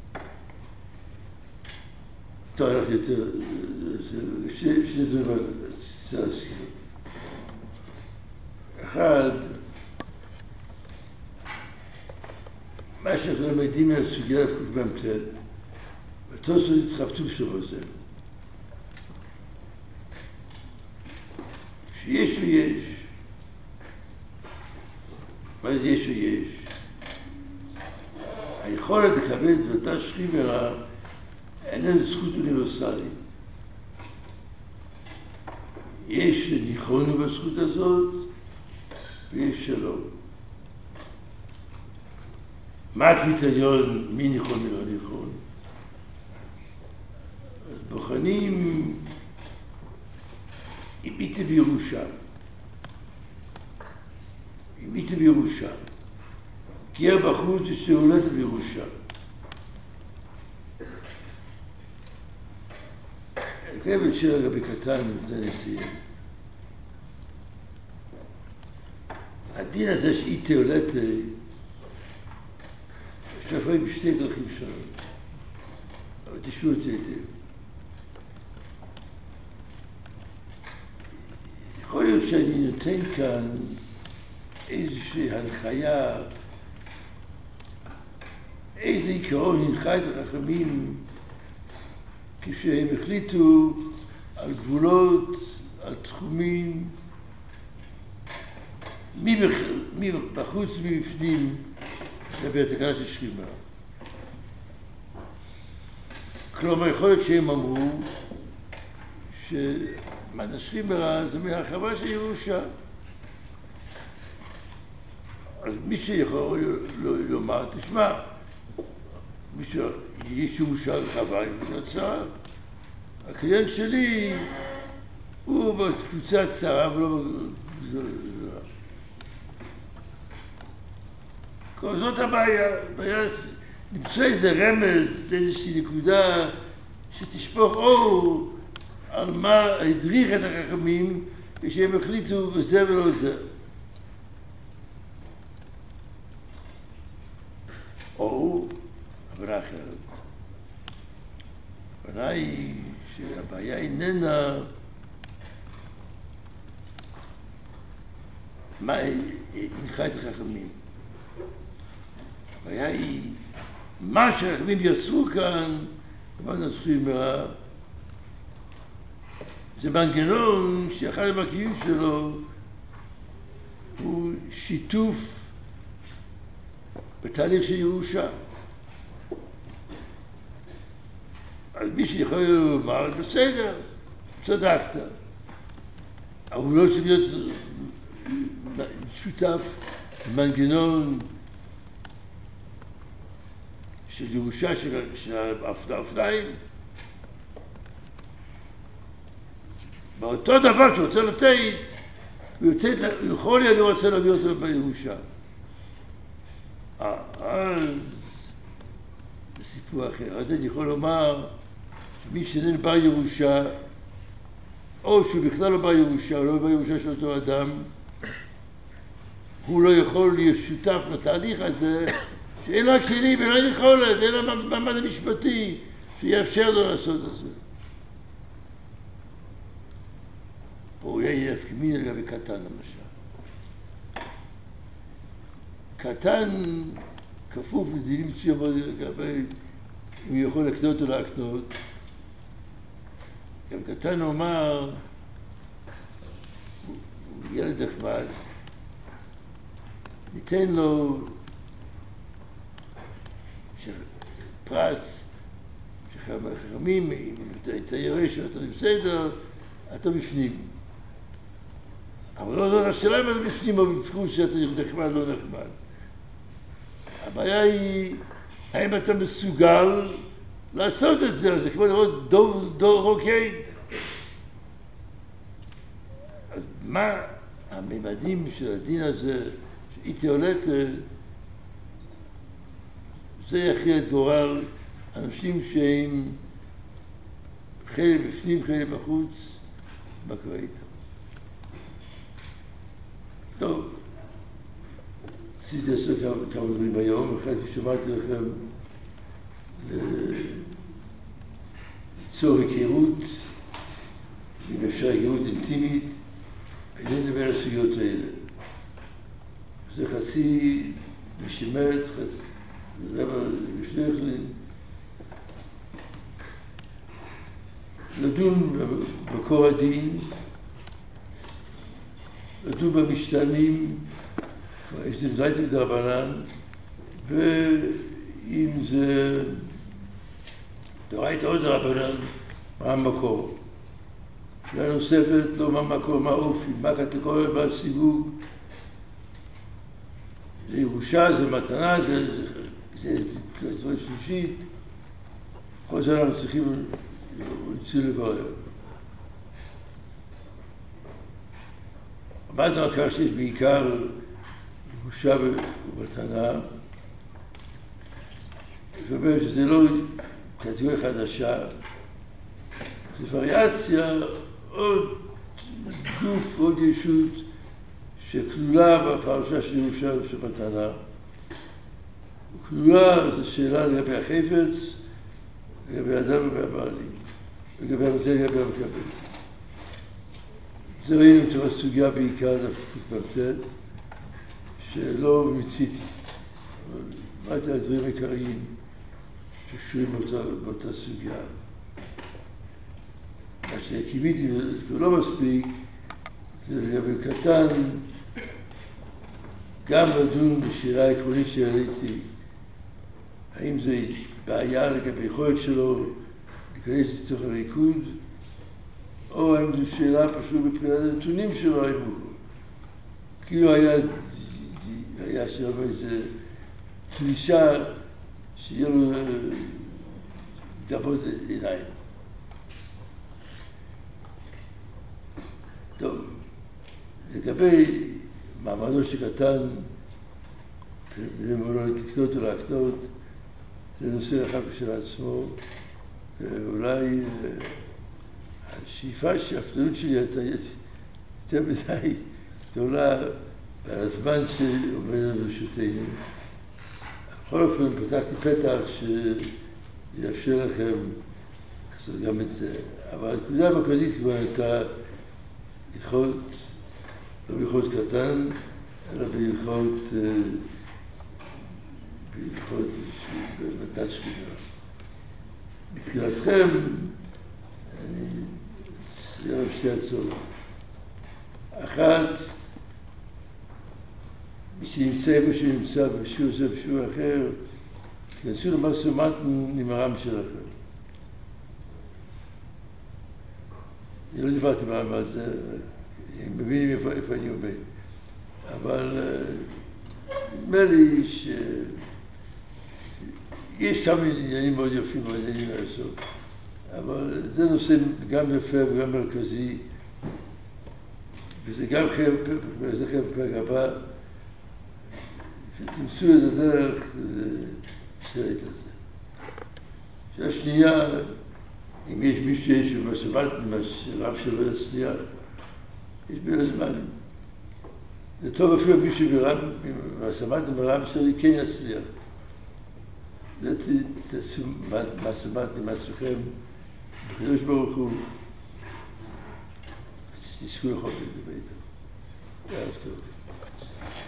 טוב, אנחנו יותר, שני דברים צריך להזכיר. אחד, מה שאנחנו למדים מהסוגיה לקמ"ט, והתוספות התחבטו שם בזה. שיש ויש. מה זה יש ויש? היכולת לקבל את אותה שריברה איננה זכות אוניברסלית. יש שניחונו בזכות הזאת ויש שלא. מה הקריטריון מי ניחון ולא ניחון? אז בוחנים אם איתה בירושה. אם איתה בירושה. גר בחוץ ושהולדת בירושה. אני חושב שיר לגבי קטן, זה נסיים. הדין הזה שאיתה הולדת, אפשר לפעמים בשתי דרכים שונות. אבל תשמעו את זה היטב. יכול להיות שאני נותן כאן איזושהי הנחיה, איזה עיקרון הנחה את החכמים כשהם החליטו על גבולות, על תחומים, מי בחוץ ומי בפנים, בתקנה של שכימה. כלומר, יכול להיות שהם אמרו שמד השכימה זה מהרחבה של ירושה. אז מי שיכול לומר, תשמע, יש ירושה רחבה, היא צרה. הקליינט שלי הוא בקבוצה צרה ולא בגזרה. כל זאת הבעיה, הבעיה למצוא איזה רמז, איזושהי נקודה שתשפוך אור על מה הדריך את החכמים כשהם החליטו בזה ולא זה. או הבנה אחרת. הבנה היא שהבעיה איננה מה הנחה את החכמים. הבעיה היא מה שהחכמים יצרו כאן, מה נצחים מרע, זה מנגנון שאחד המרכיבים שלו הוא שיתוף בתהליך של ירושה. אז מי שיכול לומר, בסדר, צדקת. אבל הוא לא צריך להיות שותף מנגנון של ירושה של האופניים. באותו דבר שהוא רוצה לתת, הוא יכול להיות, הוא רוצה להביא אותו בירושה. אז זה סיפור אחר. אז אני יכול לומר שמי שאיננו בר ירושה, או שהוא בכלל לא בר ירושה, או לא בר ירושה של אותו אדם, הוא לא יכול להיות שותף לתהליך הזה, שאין לו הכלים, אין לו יכולת, אין לו מעמד המשפטי שיאפשר לו לעשות את זה. פה הוא יהיה נפקא לגבי קטן למשל. קטן, כפוף לדינים מסוימות לגבי אם הוא יכול לקנות או להקנות. גם קטן אומר, הוא ילד נחמד, ניתן לו פרס, שחכמים, אם אתה יראה שאתה בסדר, אתה בפנים. אבל לא, לא, השאלה אם אתה בפנים או בפנים שאתה נחמד, לא נחמד. הבעיה היא, האם אתה מסוגל לעשות את זה? זה כמו לראות דור, דור רוקד. אז מה הממדים של הדין הזה, שהייתי הולך, זה יכריע את גורל אנשים שהם חלק בפנים, חלק בחוץ, מה קורה איתם. טוב, רציתי לעשות כמה דברים היום, אחרי ששמעתי לכם ליצור היכרות, אם אפשר היכרות אינטימית, בינינו לבין הסוגיות האלה. זה חצי משמרת, חצי רבע לשלחלין, לדון במקור הדין, לדון במשתנים, אם זה מזייט מדרבנן, ואם זה דורייתא עוד דרבנן, מה המקור. שאלה נוספת, לא מה המקור, מה האופי, מה הקטגוריה, מה הסיווג. זה ירושה, זה מתנה, זה, זה, זה, זה דבר שלישית. כל זה אנחנו צריכים להוציא לברר. עמדנו על כך שיש בעיקר ירושה ומתנה. זאת אומרת שזה לא קטגוריה חדשה, זה וריאציה, עוד גוף, עוד ישות שכלולה בפרשה של ירושה ומתנה. כלולה זו שאלה לגבי החפץ, לגבי האדם והבעלים, לגבי המתן לגבי המקבל. זה ראינו את הסוגיה בעיקר דווקא שלא מיציתי. אמרתי על דברים עיקריים שקשורים באותה, באותה סוגיה. מה שקיוויתי ולא מספיק, זה לגבי קטן, גם לדון בשאלה העקרונית שהעליתי, האם זה בעיה לגבי יכולת שלו להיכנס לתוך הריקוד, או האם זו שאלה פשוט מבחינת הנתונים שלו, האם הוא כאילו היה, היה שם איזו תלישה שיהיה לו דבות עיניים. טוב, לגבי מעמדו שקטן, לקנות או להקנות, זה נושא אחד בשביל עצמו, ואולי השאיפה שהאפתנות שלי הייתה יותר מדי גדולה הזמן שעומד ברשותנו. בכל אופן פתחתי פתח שיאפשר לכם לעשות גם את זה, אבל הנקודה המרכזית כבר הייתה הלכות, לא בהלכות קטן, אלא בהלכות בהלכות במתת שכינה. מבחינתכם, אני אצייר עם שתי הצעות. אחת, מי שנמצא איפה שנמצא בשיעור זה בשיעור אחר, תכנסו למשא ומתן עם הרם שלכם. אני לא דיברתי מעם על זה, הם מבינים איפה, איפה אני עומד. אבל נדמה לי שיש כמה עניינים מאוד יפים בעניינים לעשות. אבל זה נושא גם יפה וגם מרכזי, וזה גם חלק, וזה חלק בפרק הבא, שתמצאו את הדרך לשתת את זה. שאלה שנייה, אם יש מישהו שיש במסומת רב שלו יצליח, יש בין הזמנים. זה טוב אפילו מישהו במסומת רב שלו כן יצליח. זה תעשו מסומת עם עצמכם, בקדוש ברוך הוא, תזכו לכל זה בביתו. ערב טוב.